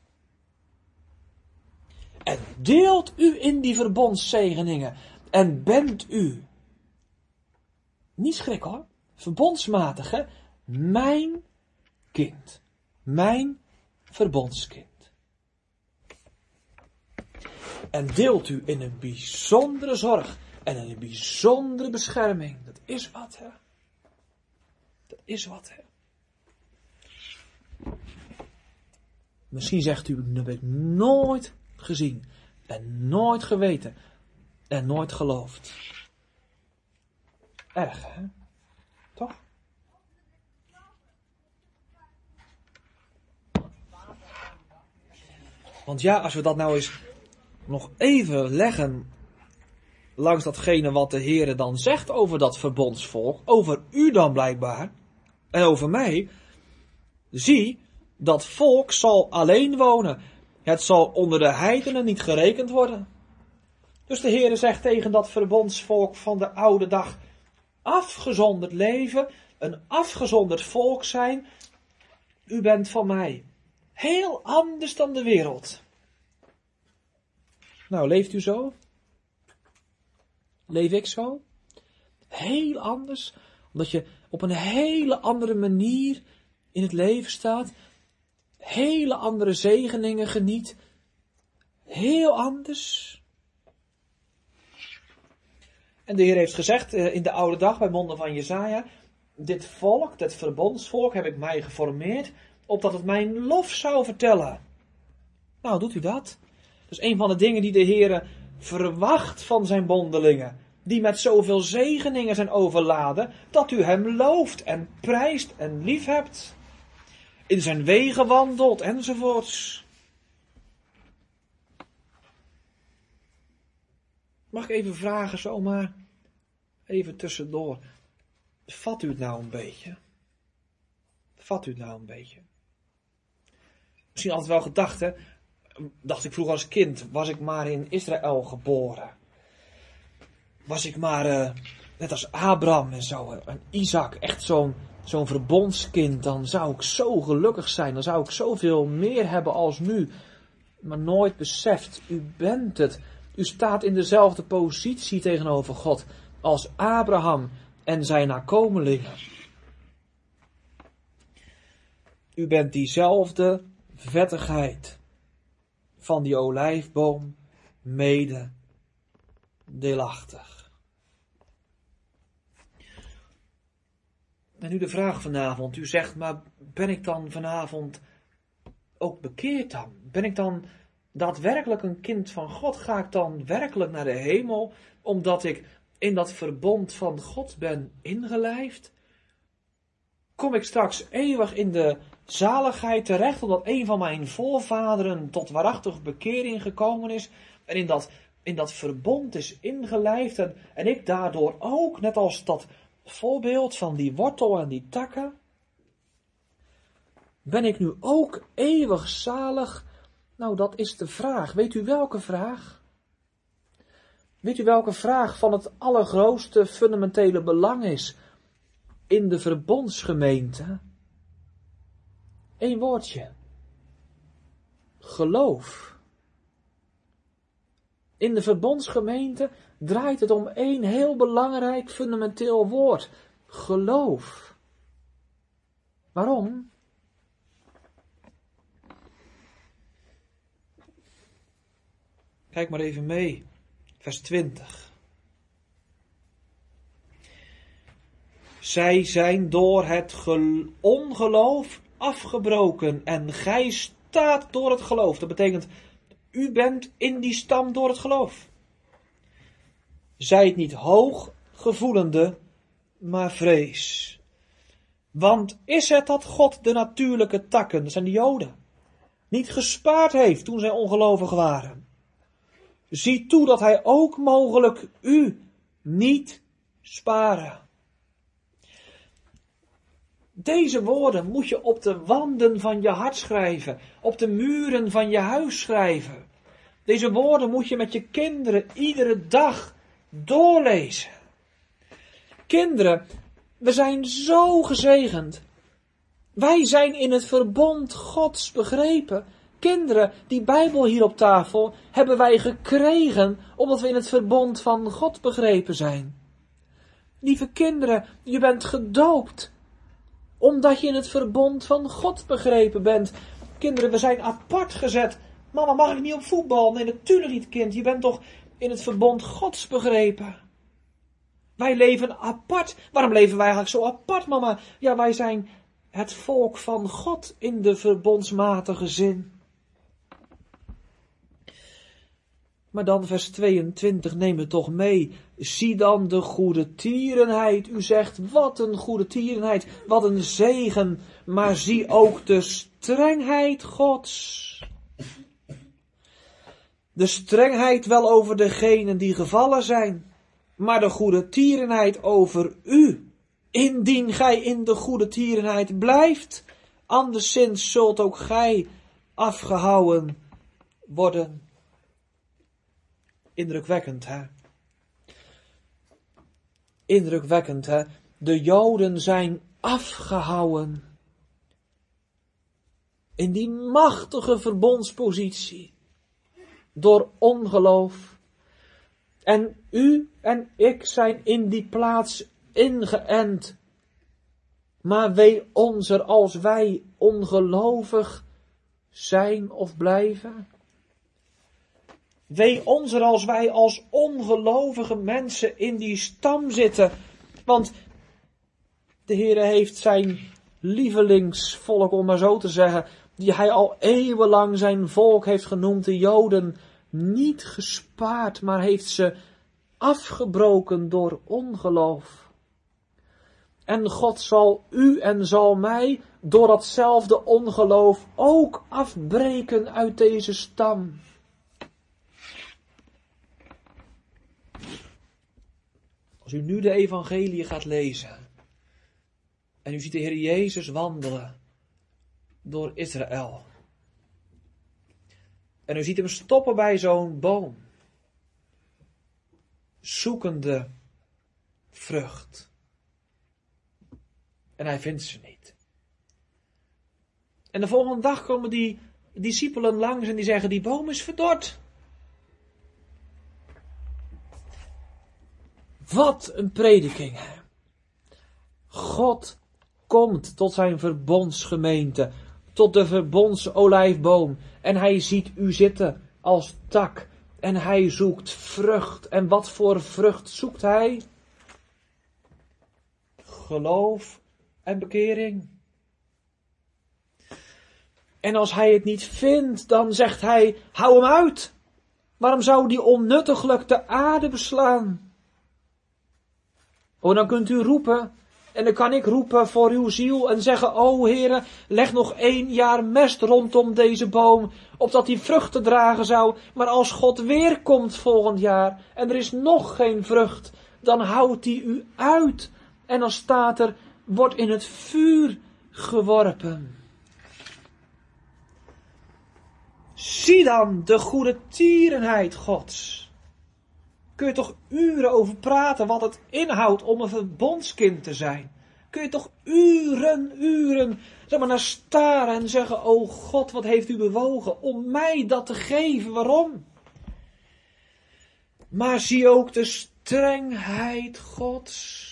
En deelt u in die verbondszegeningen. En bent u, niet schrik hoor, verbondsmatig hè, mijn kind. Mijn verbondskind. En deelt u in een bijzondere zorg en in een bijzondere bescherming. Dat is wat, hè. Dat is wat, hè. Misschien zegt u, dat heb ik nooit gezien en nooit geweten en nooit geloofd. Erg, hè? Toch? Want ja, als we dat nou eens nog even leggen langs datgene wat de Heere dan zegt over dat verbondsvolk, over u dan blijkbaar, en over mij, zie, dat volk zal alleen wonen. Het zal onder de heidenen niet gerekend worden. Dus de Heere zegt tegen dat verbondsvolk van de oude dag, afgezonderd leven, een afgezonderd volk zijn, u bent van mij. Heel anders dan de wereld. Nou, leeft u zo? Leef ik zo? Heel anders, omdat je op een hele andere manier in het leven staat. Hele andere zegeningen geniet. Heel anders. En de Heer heeft gezegd in de oude dag bij monden van Jesaja, dit volk, dit verbondsvolk, heb ik mij geformeerd, opdat het mijn lof zou vertellen. Nou, doet u dat? Dat is een van de dingen die de Heer verwacht van zijn bondelingen, die met zoveel zegeningen zijn overladen, dat u hem looft en prijst en liefhebt, in zijn wegen wandelt enzovoorts. Mag ik even vragen, zomaar, even tussendoor. Vat u het nou een beetje? Vat u het nou een beetje? Misschien altijd wel gedacht, hè? Dacht ik vroeger als kind, was ik maar in Israël geboren. Was ik maar, net als Abraham en zo, en Isaac, echt zo'n verbondskind, dan zou ik zo gelukkig zijn, dan zou ik zoveel meer hebben als nu. Maar nooit beseft, u bent het. U staat in dezelfde positie tegenover God als Abraham en zijn nakomelingen. U bent diezelfde vettigheid van die olijfboom mede deelachtig. En nu de vraag vanavond. U zegt, maar ben ik dan vanavond ook bekeerd dan? Ben ik dan daadwerkelijk een kind van God? Ga ik dan werkelijk naar de hemel, omdat ik in dat verbond van God ben ingelijfd? Kom ik straks eeuwig in de zaligheid terecht, omdat een van mijn voorvaderen tot waarachtig bekering gekomen is en in dat verbond is ingelijfd en ik daardoor ook, net als dat voorbeeld van die wortel en die takken, ben ik nu ook eeuwig zalig? Nou, dat is de vraag. Weet u welke vraag? Weet u welke vraag van het allergrootste fundamentele belang is in de verbondsgemeente? Eén woordje. Geloof. In de verbondsgemeente draait het om één heel belangrijk fundamenteel woord. Geloof. Waarom? Kijk maar even mee. Vers 20. Zij zijn door het ongeloof afgebroken en gij staat door het geloof. Dat betekent, u bent in die stam door het geloof. Zijt niet hooggevoelende, maar vrees. Want is het dat God de natuurlijke takken, dat zijn de Joden, niet gespaard heeft toen zij ongelovig waren? Zie toe dat hij ook mogelijk u niet sparen. Deze woorden moet je op de wanden van je hart schrijven, op de muren van je huis schrijven. Deze woorden moet je met je kinderen iedere dag doorlezen. Kinderen, we zijn zo gezegend. Wij zijn in het verbond Gods begrepen. Kinderen, die Bijbel hier op tafel hebben wij gekregen omdat we in het verbond van God begrepen zijn. Lieve kinderen, je bent gedoopt omdat je in het verbond van God begrepen bent. Kinderen, we zijn apart gezet. Mama, mag ik niet op voetbal? Nee, natuurlijk niet, kind. Je bent toch in het verbond Gods begrepen. Wij leven apart. Waarom leven wij eigenlijk zo apart, mama? Ja, wij zijn het volk van God in de verbondsmatige zin. Maar dan vers 22, neem het toch mee. Zie dan de goede tierenheid. U zegt, wat een goede tierenheid, wat een zegen. Maar zie ook de strengheid Gods. De strengheid wel over degenen die gevallen zijn, maar de goede tierenheid over u. Indien gij in de goede tierenheid blijft, anderszins zult ook gij afgehouwen worden. Indrukwekkend, hè? Indrukwekkend, hè? De Joden zijn afgehouwen in die machtige verbondspositie door ongeloof. En u en ik zijn in die plaats ingeënt. Maar wee ons er als wij ongelovig zijn of blijven. Wee ons er als wij als ongelovige mensen in die stam zitten. Want de Heere heeft zijn lievelingsvolk, om maar zo te zeggen, die hij al eeuwenlang zijn volk heeft genoemd, de Joden, niet gespaard, maar heeft ze afgebroken door ongeloof. En God zal u en zal mij door datzelfde ongeloof ook afbreken uit deze stam. Als u nu de evangelie gaat lezen en u ziet de Heer Jezus wandelen door Israël en u ziet hem stoppen bij zo'n boom, zoekende vrucht, en hij vindt ze niet. En de volgende dag komen die discipelen langs en die zeggen, die boom is verdord. Wat een prediking. God komt tot zijn verbondsgemeente, tot de verbondsolijfboom. En hij ziet u zitten als tak. En hij zoekt vrucht. En wat voor vrucht zoekt hij? Geloof en bekering. En als hij het niet vindt, dan zegt hij, hou hem uit. Waarom zou die onnuttiglijk de aarde beslaan? Oh, dan kunt u roepen, en dan kan ik roepen voor uw ziel en zeggen, o Heere, leg nog 1 jaar mest rondom deze boom, opdat die vruchten dragen zou. Maar als God weer komt volgend jaar, en er is nog geen vrucht, dan houdt hij u uit. En dan staat er, wordt in het vuur geworpen. Zie dan de goede tierenheid Gods. Kun je toch uren over praten wat het inhoudt om een verbondskind te zijn. Kun je toch uren, zeg maar, naar staren en zeggen, o God, wat heeft u bewogen om mij dat te geven, waarom? Maar zie ook de strengheid Gods.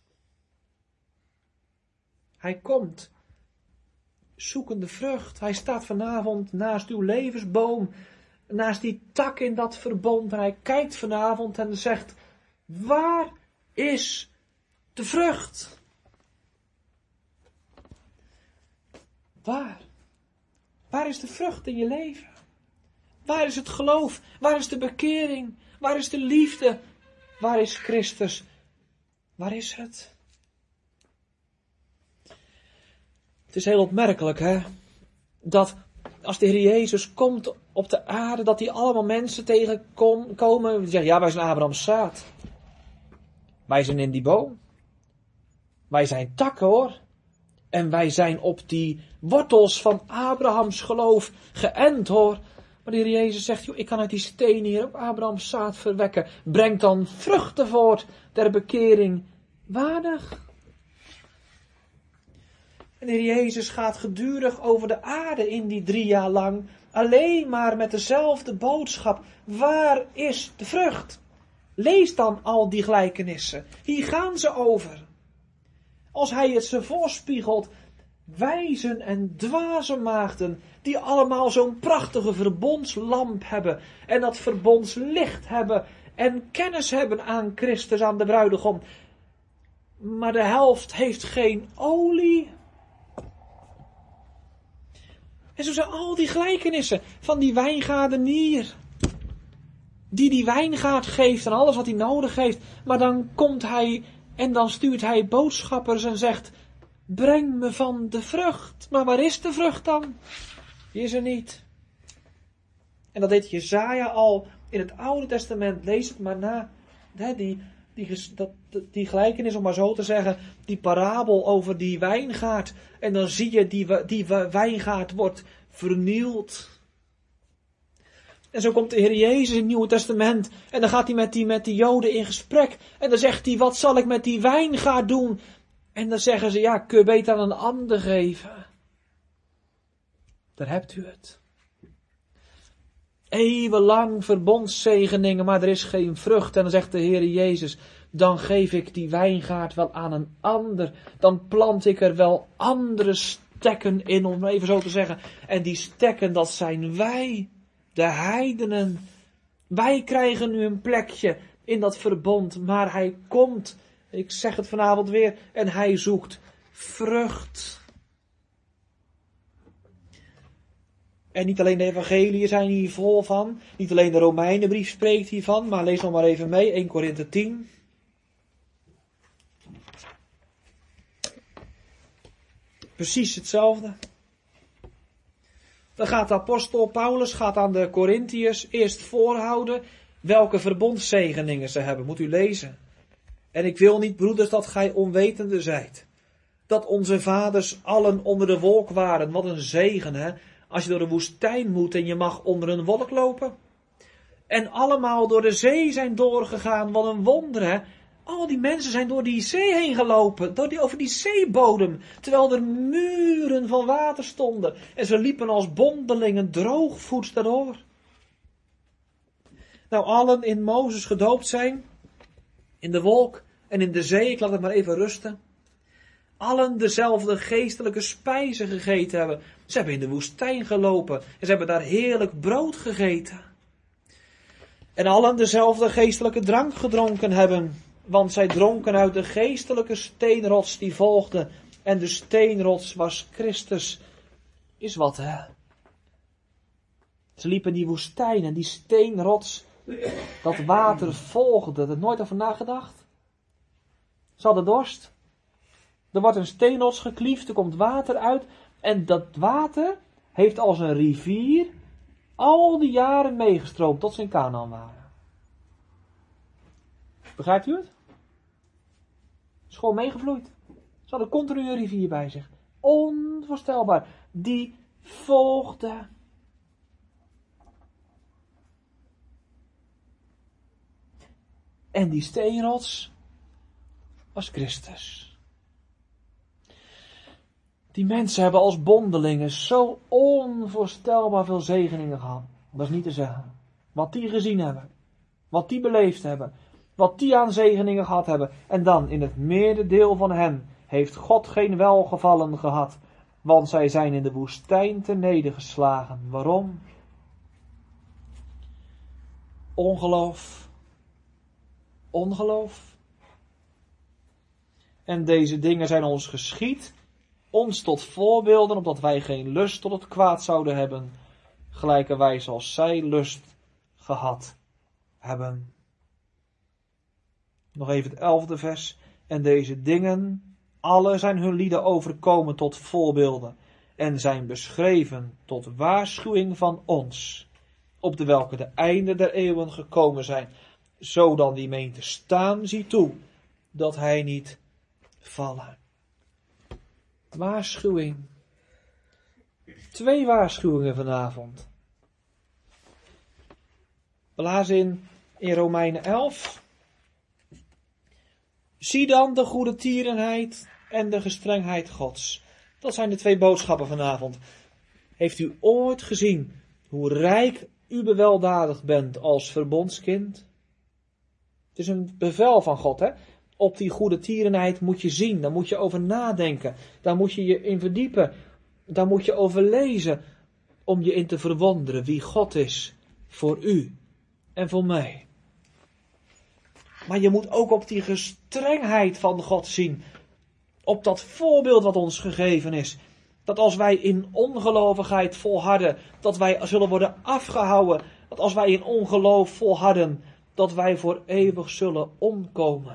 Hij komt, zoekende vrucht. Hij staat vanavond naast uw levensboom, naast die tak in dat verbond. En hij kijkt vanavond en zegt, waar is de vrucht? Waar? Waar is de vrucht in je leven? Waar is het geloof? Waar is de bekering? Waar is de liefde? Waar is Christus? Waar is het? Het is heel opmerkelijk, hè, dat als de Heer Jezus komt op de aarde, dat hij allemaal mensen tegenkomen die zeggen, ja, wij zijn Abrahams zaad. Wij zijn in die boom. Wij zijn takken, hoor. En wij zijn op die wortels van Abrahams geloof geënt, hoor. Maar de Heer Jezus zegt, joh, ik kan uit die stenen hier ook Abrahams zaad verwekken. Breng dan vruchten voort der bekering waardig. En de Heer Jezus gaat gedurig over de aarde in die 3 jaar lang, alleen maar met dezelfde boodschap. Waar is de vrucht? Lees dan al die gelijkenissen. Hier gaan ze over. Als hij het ze voorspiegelt, wijzen en dwaze maagden, die allemaal zo'n prachtige verbondslamp hebben, en dat verbondslicht hebben, en kennis hebben aan Christus, aan de bruidegom. Maar de helft heeft geen olie. En zo zijn al die gelijkenissen van die wijngaardenier, die wijngaard geeft en alles wat hij nodig heeft. Maar dan komt hij en dan stuurt hij boodschappers en zegt, breng me van de vrucht. Maar waar is de vrucht dan? Die is er niet. En dat deed Jesaja al in het Oude Testament. Lees het maar na. Die gelijkenis, om maar zo te zeggen, die parabel over die wijngaard. En dan zie je die wijngaard wordt vernield. En zo komt de Heer Jezus in het Nieuwe Testament. En dan gaat hij met die Joden in gesprek. En dan zegt hij, wat zal ik met die wijngaard doen? En dan zeggen ze, ja, kun je beter aan een ander geven. Daar hebt u het. Eeuwenlang verbondszegeningen, maar er is geen vrucht. En dan zegt de Heer Jezus, dan geef ik die wijngaard wel aan een ander. Dan plant ik er wel andere stekken in, om even zo te zeggen. En die stekken, dat zijn wij, de heidenen. Wij krijgen nu een plekje in dat verbond, maar hij komt, ik zeg het vanavond weer, en hij zoekt vrucht. En niet alleen de evangeliën zijn hier vol van, niet alleen de Romeinenbrief spreekt hiervan, maar lees nog maar even mee, 1 Korinthe 10. Precies hetzelfde. Dan gaat de apostel Paulus aan de Korintiërs eerst voorhouden welke verbondszegeningen ze hebben. Moet u lezen. En ik wil niet, broeders, dat gij onwetende zijt. Dat onze vaders allen onder de wolk waren. Wat een zegen, hè. Als je door de woestijn moet en je mag onder een wolk lopen. En allemaal door de zee zijn doorgegaan. Wat een wonder, hè. Al die mensen zijn door die zee heen gelopen, over die zeebodem, terwijl er muren van water stonden. En ze liepen als bondelingen droogvoets daardoor. Nou, allen in Mozes gedoopt zijn, in de wolk en in de zee, ik laat het maar even rusten. Allen dezelfde geestelijke spijzen gegeten hebben. Ze hebben in de woestijn gelopen en ze hebben daar heerlijk brood gegeten. En allen dezelfde geestelijke drank gedronken hebben. Want zij dronken uit de geestelijke steenrots die volgde. En de steenrots was Christus. Is wat, hè? Ze liepen in die woestijn en die steenrots, dat water volgde. Er nooit over nagedacht? Ze hadden dorst. Er wordt een steenrots gekliefd, er komt water uit. En dat water heeft als een rivier al die jaren meegestroomd tot ze in Kanaan waren. Begrijpt u het? Het is gewoon meegevloeid. Ze hadden continu een rivier bij zich. Onvoorstelbaar. Die volgde. En die steenrots was Christus. Die mensen hebben als bondelingen zo onvoorstelbaar veel zegeningen gehad. Dat is niet te zeggen. Wat die gezien hebben. Wat die beleefd hebben. Wat die aan zegeningen gehad hebben. En dan in het meerderdeel van hen heeft God geen welgevallen gehad. Want zij zijn in de woestijn te nedergeslagen. Waarom? Ongeloof. Ongeloof. En deze dingen zijn ons geschied. Ons tot voorbeelden, opdat wij geen lust tot het kwaad zouden hebben. Gelijkerwijs als zij lust gehad hebben. Nog even het 11e vers. En deze dingen, alle zijn hun lieden overkomen tot voorbeelden. En zijn beschreven tot waarschuwing van ons. Op de welke de einde der eeuwen gekomen zijn. Zo dan die meent te staan, zie toe, dat hij niet vallen. Waarschuwing. 2 waarschuwingen vanavond. We lazen in Romeinen 11. Zie dan de goede tierenheid en de gestrengheid Gods. Dat zijn de 2 boodschappen vanavond. Heeft u ooit gezien hoe rijk u beweldadigd bent als verbondskind? Het is een bevel van God, hè? Op die goede tierenheid moet je zien, daar moet je over nadenken, daar moet je je in verdiepen, daar moet je over lezen, om je in te verwonderen wie God is voor u en voor mij. Maar je moet ook op die gestrengheid van God zien, op dat voorbeeld wat ons gegeven is, dat als wij in ongelovigheid volharden, dat wij zullen worden afgehouden, dat als wij in ongeloof volharden, dat wij voor eeuwig zullen omkomen.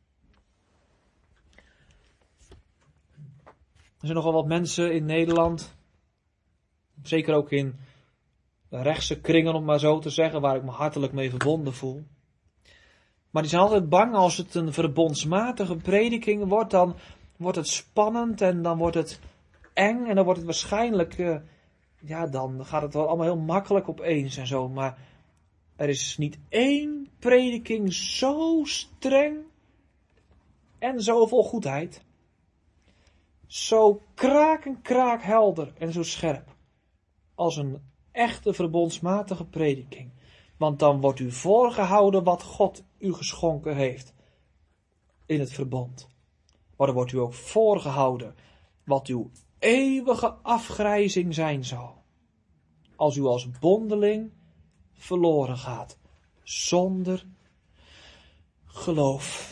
Er zijn nogal wat mensen in Nederland, zeker ook in de rechtse kringen om maar zo te zeggen, waar ik me hartelijk mee verbonden voel. Maar die zijn altijd bang als het een verbondsmatige prediking wordt, dan wordt het spannend en dan wordt het eng en dan wordt het waarschijnlijk, dan gaat het wel allemaal heel makkelijk opeens en zo. Maar er is niet één prediking zo streng en zo vol goedheid. Zo kraakhelder en zo scherp. Als een echte verbondsmatige prediking. Want dan wordt u voorgehouden wat God u geschonken heeft. In het verbond. Maar dan wordt u ook voorgehouden wat uw eeuwige afgrijzing zijn zal. Als u als bondeling verloren gaat. zonder geloof.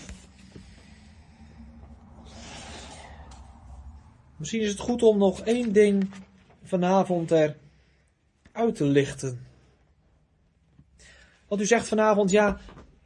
Misschien is het goed om nog één ding vanavond eruit te lichten. Want u zegt vanavond, ja,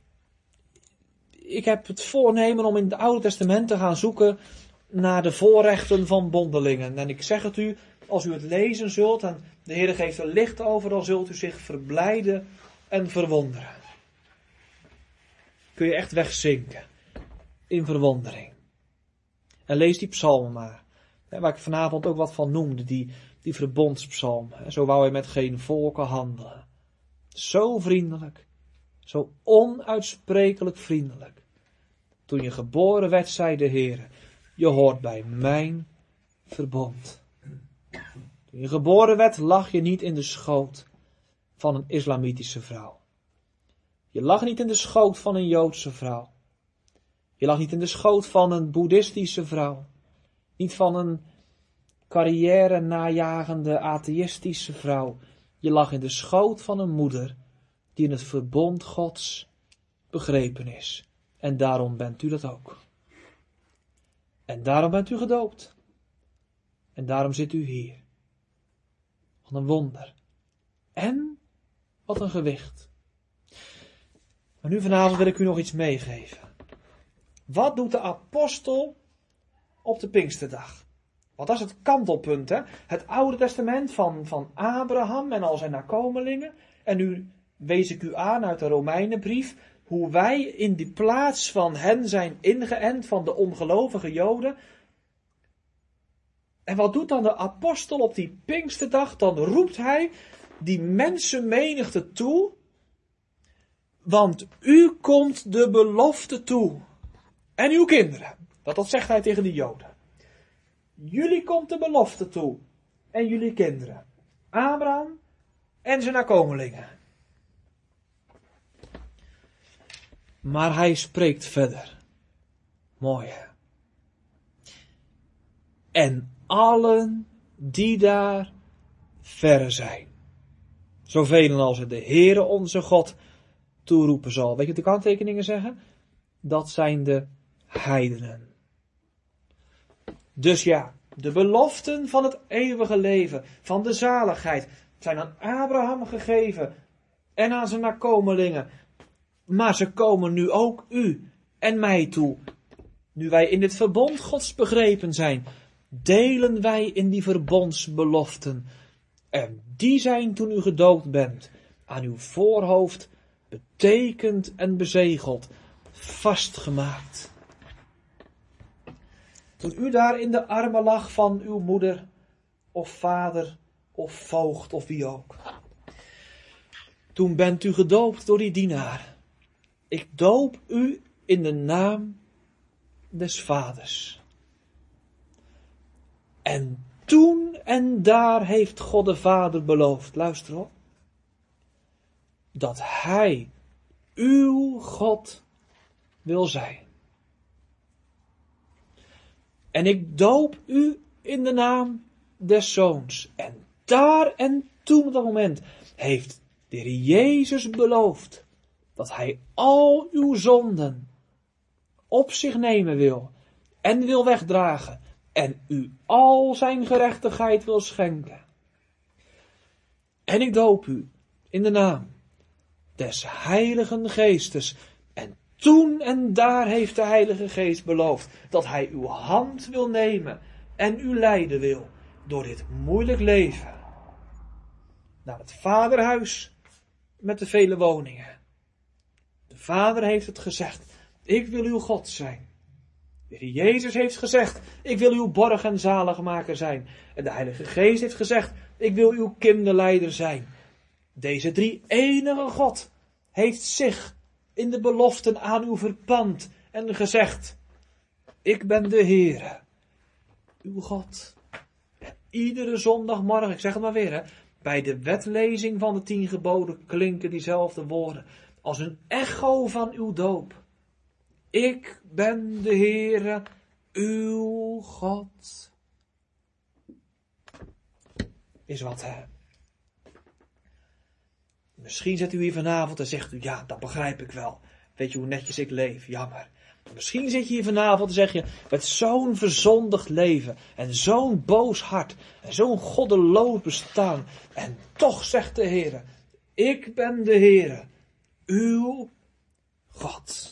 ik heb het voornemen om in het Oude Testament te gaan zoeken naar de voorrechten van bondelingen. En ik zeg het u, als u het lezen zult en de Heer geeft er licht over, dan zult u zich verblijden en verwonderen. Kun je echt wegzinken in verwondering. En lees die psalmen maar. Waar ik vanavond ook wat van noemde, die verbondspsalm. Zo wou hij met geen volken handelen. Zo vriendelijk, zo onuitsprekelijk vriendelijk. Toen je geboren werd, zei de Heer, je hoort bij mijn verbond. Toen je geboren werd, lag je niet in de schoot van een islamitische vrouw. Je lag niet in de schoot van een Joodse vrouw. Je lag niet in de schoot van een boeddhistische vrouw. Niet van een carrière najagende atheïstische vrouw. Je lag in de schoot van een moeder die in het verbond Gods begrepen is. En daarom bent u dat ook. En daarom bent u gedoopt. En daarom zit u hier. Wat een wonder. En wat een gewicht. Maar nu vanavond wil ik u nog iets meegeven. Wat doet de apostel op de Pinksterdag? Want dat is het kantelpunt, hè? Het Oude Testament van Abraham en al zijn nakomelingen. En nu wees ik u aan uit de Romeinenbrief hoe wij in die plaats van hen zijn ingeënt, van de ongelovige Joden. En wat doet dan de apostel op die Pinksterdag? Dan roept hij die mensenmenigte toe, want u komt de belofte toe. En uw kinderen. Dat zegt hij tegen de Joden. Jullie komt de belofte toe. En jullie kinderen. Abraham en zijn nakomelingen. Maar hij spreekt verder. Mooi hè. En allen die daar verre zijn. Zoveel als het de Heere onze God toeroepen zal. Weet je wat de kanttekeningen zeggen? Dat zijn de heidenen. Dus ja, de beloften van het eeuwige leven, van de zaligheid, zijn aan Abraham gegeven en aan zijn nakomelingen. Maar ze komen nu ook u en mij toe. Nu wij in dit verbond Gods begrepen zijn, delen wij in die verbondsbeloften. En die zijn toen u gedoopt bent, aan uw voorhoofd betekend en bezegeld, vastgemaakt. Toen u daar in de armen lag van uw moeder, of vader, of voogd, of wie ook. Toen bent u gedoopt door die dienaar. Ik doop u in de naam des vaders. En toen en daar heeft God de Vader beloofd, luister op, dat hij uw God wil zijn. En ik doop u in de naam des Zoons. En daar en toen op dat moment heeft de Heer Jezus beloofd dat hij al uw zonden op zich nemen wil en wil wegdragen en u al zijn gerechtigheid wil schenken. En ik doop u in de naam des Heiligen Geestes. En toen en daar heeft de Heilige Geest beloofd dat hij uw hand wil nemen en u leiden wil door dit moeilijk leven. Naar het vaderhuis met de vele woningen. De Vader heeft het gezegd, ik wil uw God zijn. De Heer Jezus heeft gezegd, ik wil uw borg en zaligmaker zijn. En de Heilige Geest heeft gezegd, ik wil uw kinderleider zijn. Deze drie enige God heeft zich in de beloften aan u verpand en gezegd, ik ben de Heere, uw God. En iedere zondagmorgen, ik zeg het maar weer, hè, bij de wetlezing van de 10 geboden klinken diezelfde woorden als een echo van uw doop. Ik ben de Heere, uw God. Is wat, hè? Misschien zit u hier vanavond en zegt u, ja, dat begrijp ik wel. Weet je hoe netjes ik leef? Jammer. Misschien zit je hier vanavond en zeg je, met zo'n verzondigd leven en zo'n boos hart en zo'n goddeloos bestaan. En toch zegt de Heer, ik ben de Heer, uw God.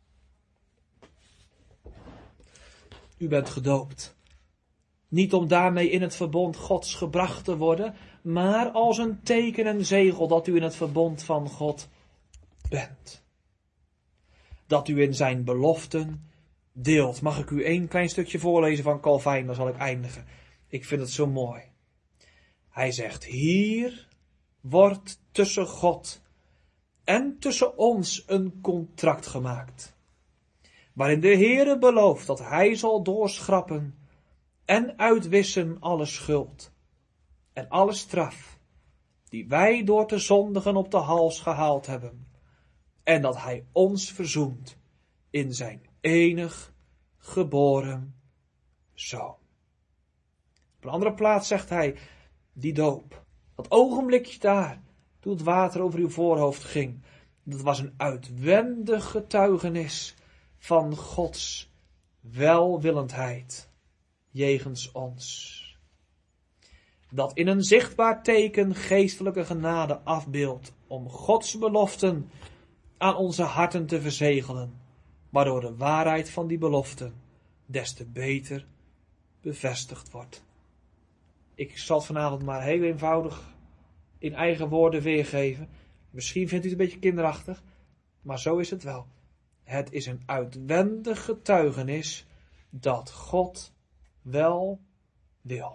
U bent gedoopt. Niet om daarmee in het verbond Gods gebracht te worden, maar als een teken en zegel dat u in het verbond van God bent. Dat u in zijn beloften deelt. Mag ik u één klein stukje voorlezen van Calvijn, dan zal ik eindigen. Ik vind het zo mooi. Hij zegt, hier wordt tussen God en tussen ons een contract gemaakt. Waarin de Heere belooft dat hij zal doorschrappen en uitwissen alle schuld en alle straf die wij door te zondigen op de hals gehaald hebben. En dat hij ons verzoent in zijn enig geboren Zoon. Op een andere plaats zegt hij, die doop, dat ogenblikje daar, toen het water over uw voorhoofd ging, dat was een uitwendig getuigenis van Gods welwillendheid jegens ons. Dat in een zichtbaar teken geestelijke genade afbeeldt om Gods beloften aan onze harten te verzegelen, waardoor de waarheid van die beloften des te beter bevestigd wordt. Ik zal het vanavond maar heel eenvoudig in eigen woorden weergeven. Misschien vindt u het een beetje kinderachtig, maar zo is het wel. Het is een uitwendig getuigenis dat God wel wil.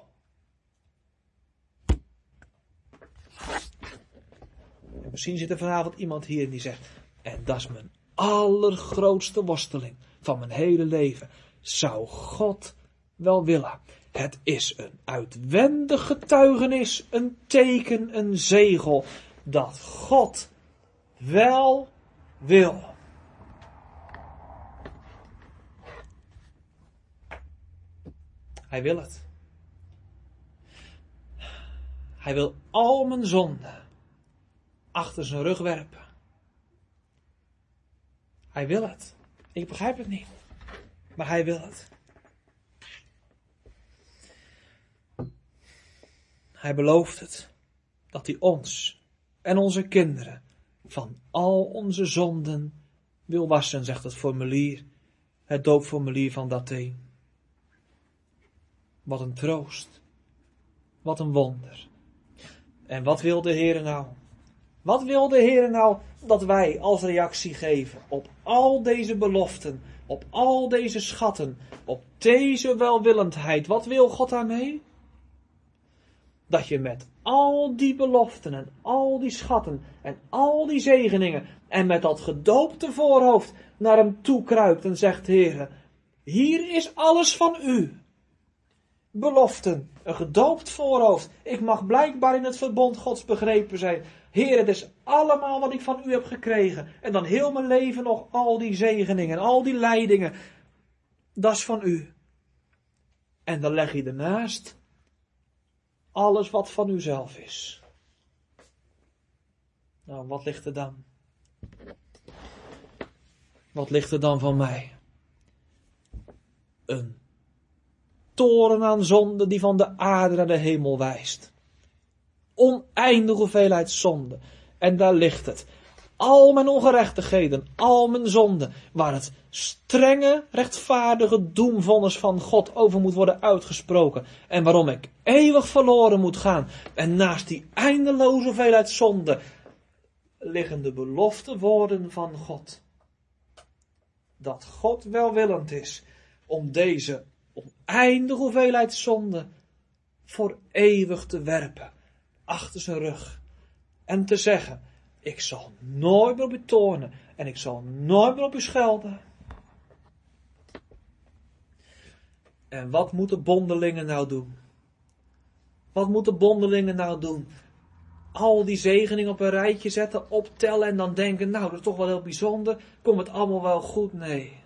En misschien zit er vanavond iemand hier die zegt, en dat is mijn allergrootste worsteling van mijn hele leven. Zou God wel willen? Het is een uitwendig getuigenis, een teken, een zegel, dat God wel wil. Hij wil het. Hij wil al mijn zonden achter zijn rug werpen. Hij wil het. Ik begrijp het niet. Maar hij wil het. Hij belooft het. Dat hij ons en onze kinderen van al onze zonden wil wassen, zegt het formulier. Het doopformulier van Datheen. Wat een troost. Wat een wonder. En wat wil de Heer nou? Wat wil de Heer nou dat wij als reactie geven op al deze beloften, op al deze schatten, op deze welwillendheid? Wat wil God daarmee? Dat je met al die beloften en al die schatten en al die zegeningen en met dat gedoopte voorhoofd naar hem toe kruipt en zegt, Heer, hier is alles van u. Beloften, een gedoopt voorhoofd. Ik mag blijkbaar in het verbond Gods begrepen zijn. Heer, het is allemaal wat ik van u heb gekregen. En dan heel mijn leven nog al die zegeningen, al die leidingen. Dat is van u. En dan leg je ernaast alles wat van u zelf is. Nou, wat ligt er dan? Wat ligt er dan van mij? Een toren aan zonde die van de aarde naar de hemel wijst. Oneindige hoeveelheid zonde. En daar ligt het. Al mijn ongerechtigheden, al mijn zonden, waar het strenge, rechtvaardige doemvonnis van God over moet worden uitgesproken. En waarom ik eeuwig verloren moet gaan. En naast die eindeloze hoeveelheid zonde liggen de belofte woorden van God. Dat God welwillend is om deze oneindige hoeveelheid zonde voor eeuwig te werpen achter zijn rug. En te zeggen, ik zal nooit meer op u toornen en ik zal nooit meer op u schelden. En wat moeten bondelingen nou doen? Wat moeten bondelingen nou doen? Al die zegeningen op een rijtje zetten, optellen en dan denken, nou dat is toch wel heel bijzonder, komt het allemaal wel goed? Nee.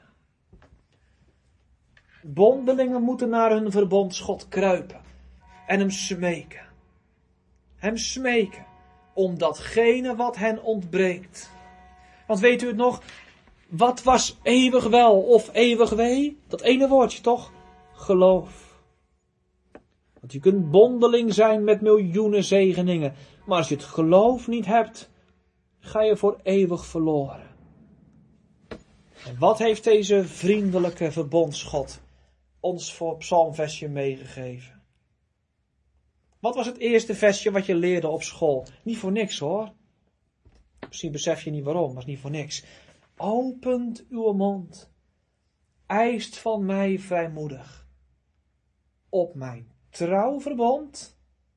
Bondelingen moeten naar hun verbondsgod kruipen en hem smeken. Hem smeken om datgene wat hen ontbreekt. Want weet u het nog? Wat was eeuwig wel of eeuwig wee? Dat ene woordje toch? Geloof. Want je kunt bondeling zijn met miljoenen zegeningen. Maar als je het geloof niet hebt, ga je voor eeuwig verloren. En wat heeft deze vriendelijke verbondsgod ons voor psalmversje meegegeven? Wat was het eerste versje wat je leerde op school? Niet voor niks hoor. Misschien besef je niet waarom, maar is niet voor niks. Opent uw mond, eist van mij vrijmoedig, op mijn trouw verbond,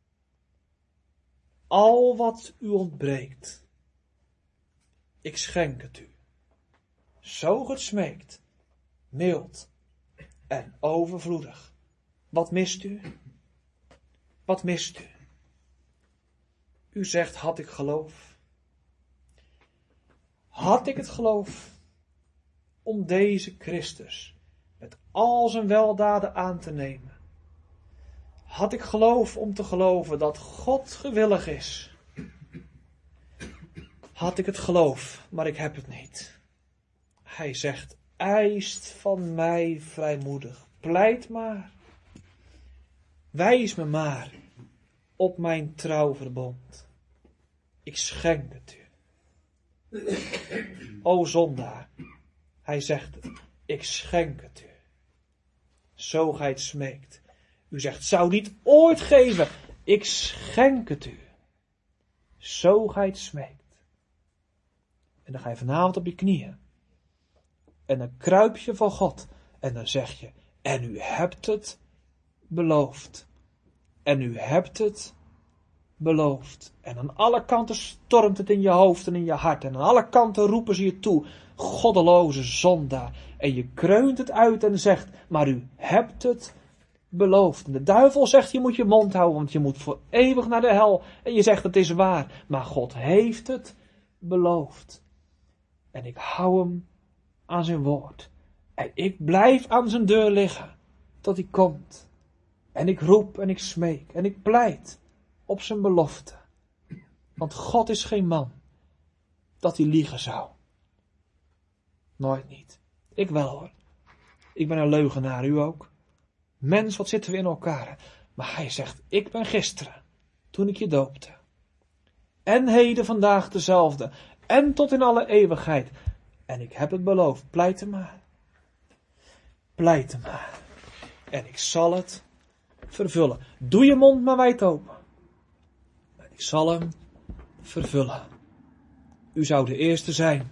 al wat u ontbreekt. Ik schenk het u, zo gesmeekt, mild en overvloedig. Wat mist u? Wat mist u? U zegt, had ik geloof? Had ik het geloof om deze Christus met al zijn weldaden aan te nemen? Had ik geloof om te geloven dat God gewillig is? Had ik het geloof, maar ik heb het niet. Hij zegt, eist van mij vrijmoedig, pleit maar. Wijs me maar op mijn trouwverbond. Ik schenk het u. O zondaar, hij zegt het, ik schenk het u. Zo gij het smeekt. U zegt, zou niet ooit geven, ik schenk het u. Zo gij het smeekt. En dan ga je vanavond op je knieën. En dan kruip je voor God. En dan zeg je, en u hebt het beloofd. En u hebt het beloofd. En aan alle kanten stormt het in je hoofd en in je hart. En aan alle kanten roepen ze je toe, goddeloze zondaar. En je kreunt het uit en zegt, maar u hebt het beloofd. En de duivel zegt, je moet je mond houden, want je moet voor eeuwig naar de hel. En je zegt, het is waar. Maar God heeft het beloofd. En ik hou hem aan zijn woord. En ik blijf aan zijn deur liggen, tot hij komt. En ik roep en ik smeek en ik pleit op zijn belofte. Want God is geen man, dat hij liegen zou. Nooit niet. Ik wel hoor. Ik ben een leugenaar, u ook. Mens, wat zitten we in elkaar. Maar hij zegt, ik ben gisteren, toen ik je doopte. En heden vandaag dezelfde. En tot in alle eeuwigheid. En ik heb het beloofd, pleit hem maar. Pleit hem maar. En ik zal het vervullen. Doe je mond maar wijd open. En ik zal hem vervullen. U zou de eerste zijn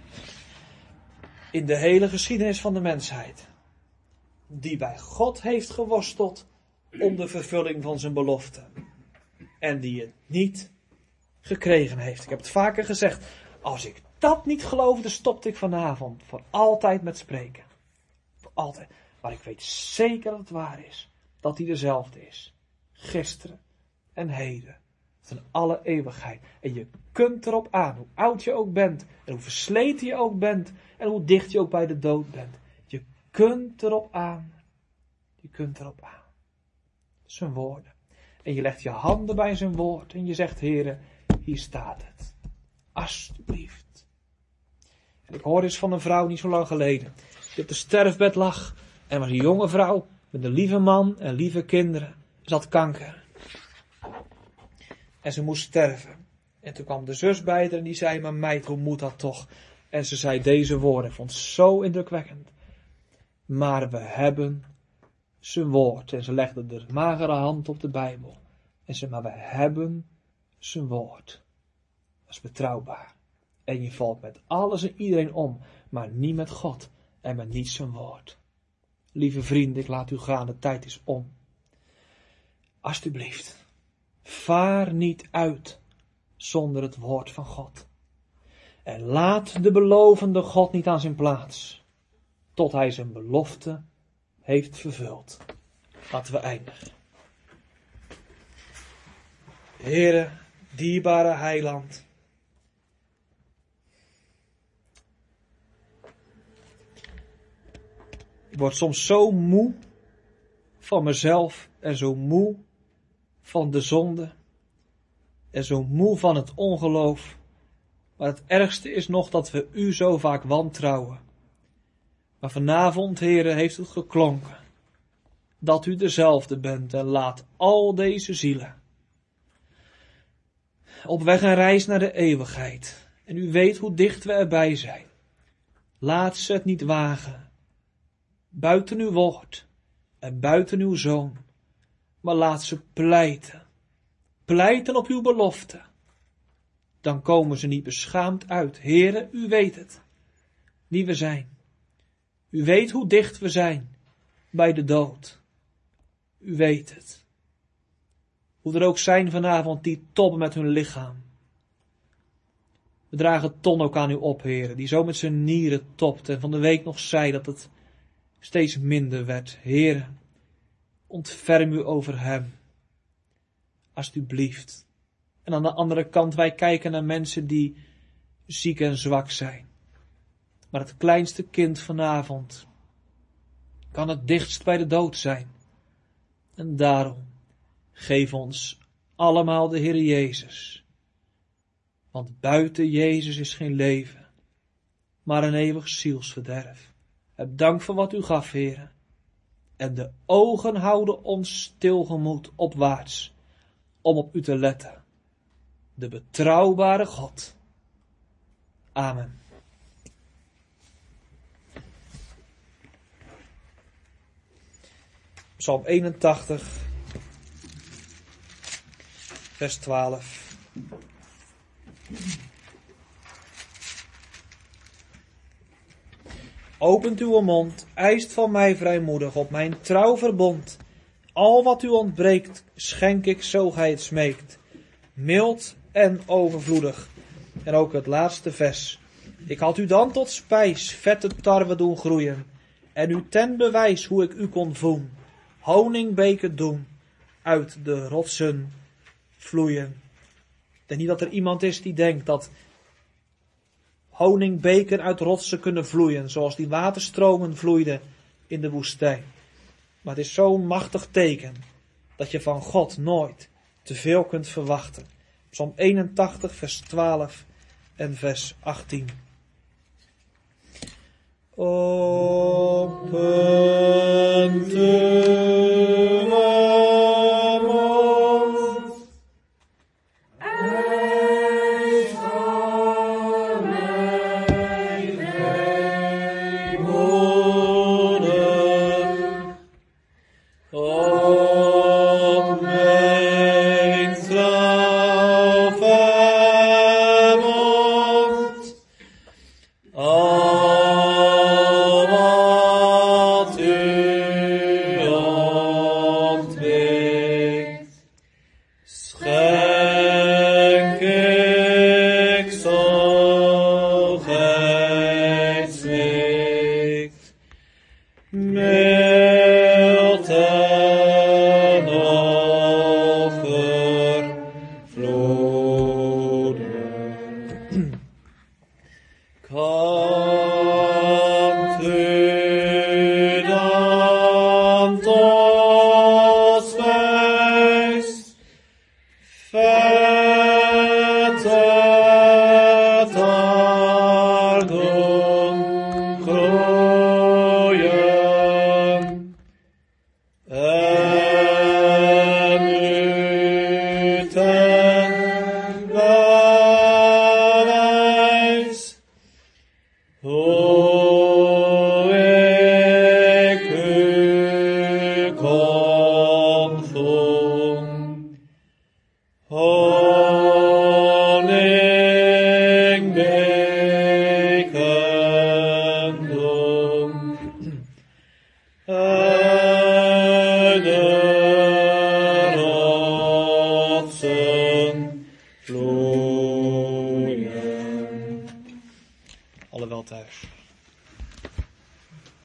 in de hele geschiedenis van de mensheid die bij God heeft geworsteld om de vervulling van zijn belofte. En die het niet gekregen heeft. Ik heb het vaker gezegd. Als ik dat niet geloofde, stopte ik vanavond voor altijd met spreken. Voor altijd. Maar ik weet zeker dat het waar is. Dat hij dezelfde is. Gisteren en heden. Van alle eeuwigheid. En je kunt erop aan, hoe oud je ook bent. En hoe versleten je ook bent. En hoe dicht je ook bij de dood bent. Je kunt erop aan. Je kunt erop aan. Zijn woorden. En je legt je handen bij zijn woord. En je zegt, Heere, hier staat het. Alsjeblieft. En ik hoorde eens van een vrouw niet zo lang geleden. Die op de sterfbed lag. En was een jonge vrouw. Met een lieve man en lieve kinderen. Ze had kanker. En ze moest sterven. En toen kwam de zus bij haar en die zei, maar meid, hoe moet dat toch? En ze zei deze woorden. Ik vond het zo indrukwekkend. Maar we hebben zijn woord. En ze legde de magere hand op de Bijbel. En ze zei, maar we hebben zijn woord. Dat is betrouwbaar. En je valt met alles en iedereen om. Maar niet met God. En met niet zijn woord. Lieve vrienden, ik laat u gaan. De tijd is om. Alsjeblieft. Vaar niet uit zonder het woord van God. En laat de belovende God niet aan zijn plaats. Tot hij zijn belofte heeft vervuld. Laten we eindigen. Heere, dierbare heiland. Ik word soms zo moe van mezelf en zo moe van de zonde. en zo moe van het ongeloof. Maar het ergste is nog dat we u zo vaak wantrouwen. Maar vanavond, Heere, heeft het geklonken dat u dezelfde bent en laat al deze zielen op weg en reis naar de eeuwigheid. En u weet hoe dicht we erbij zijn. Laat ze het niet wagen, buiten uw woord en buiten uw zoon, maar laat ze pleiten op uw belofte. Dan komen ze niet beschaamd uit. Heere, u weet het, wie we zijn. U weet hoe dicht we zijn bij de dood. U weet het. Hoe er ook zijn vanavond die toppen met hun lichaam. We dragen Ton ook aan u op, Heere, die zo met zijn nieren topt en van de week nog zei dat het steeds minder werd. Heere, ontferm u over hem. Alsjeblieft. En aan de andere kant, wij kijken naar mensen die ziek en zwak zijn. Maar het kleinste kind vanavond kan het dichtst bij de dood zijn. En daarom geef ons allemaal de Heer Jezus. Want buiten Jezus is geen leven, maar een eeuwig zielsverderf. Heb dank voor wat u gaf, Heere. En de ogen houden ons stilgemoed opwaarts, om op u te letten. De betrouwbare God. Amen. Psalm 81, vers 12. Opent uw mond, eist van mij vrijmoedig op mijn trouw verbond. Al wat u ontbreekt, schenk ik zo gij het smeekt. Mild en overvloedig. En ook het laatste vers. Ik had u dan tot spijs vette tarwe doen groeien. En u ten bewijs hoe ik u kon voen. Honingbeken doen, uit de rotsen vloeien. Ik denk niet dat er iemand is die denkt dat honingbeken uit rotsen kunnen vloeien, zoals die waterstromen vloeiden in de woestijn. Maar het is zo'n machtig teken dat je van God nooit te veel kunt verwachten. Psalm 81, vers 12 en vers 18. Opent uw mond, eis van mij vrijmoedig, op mijn trouw verbond. Al wat u ontbreekt, schenk ik zo gij het smeekt. Mild en overvloedig. Komt u dan tot spijs, vette tarden groeien, en u ten bewijs hoe ik u kon voen. Honingbeken doen, uit de rotsen vloeien. Alle wel thuis.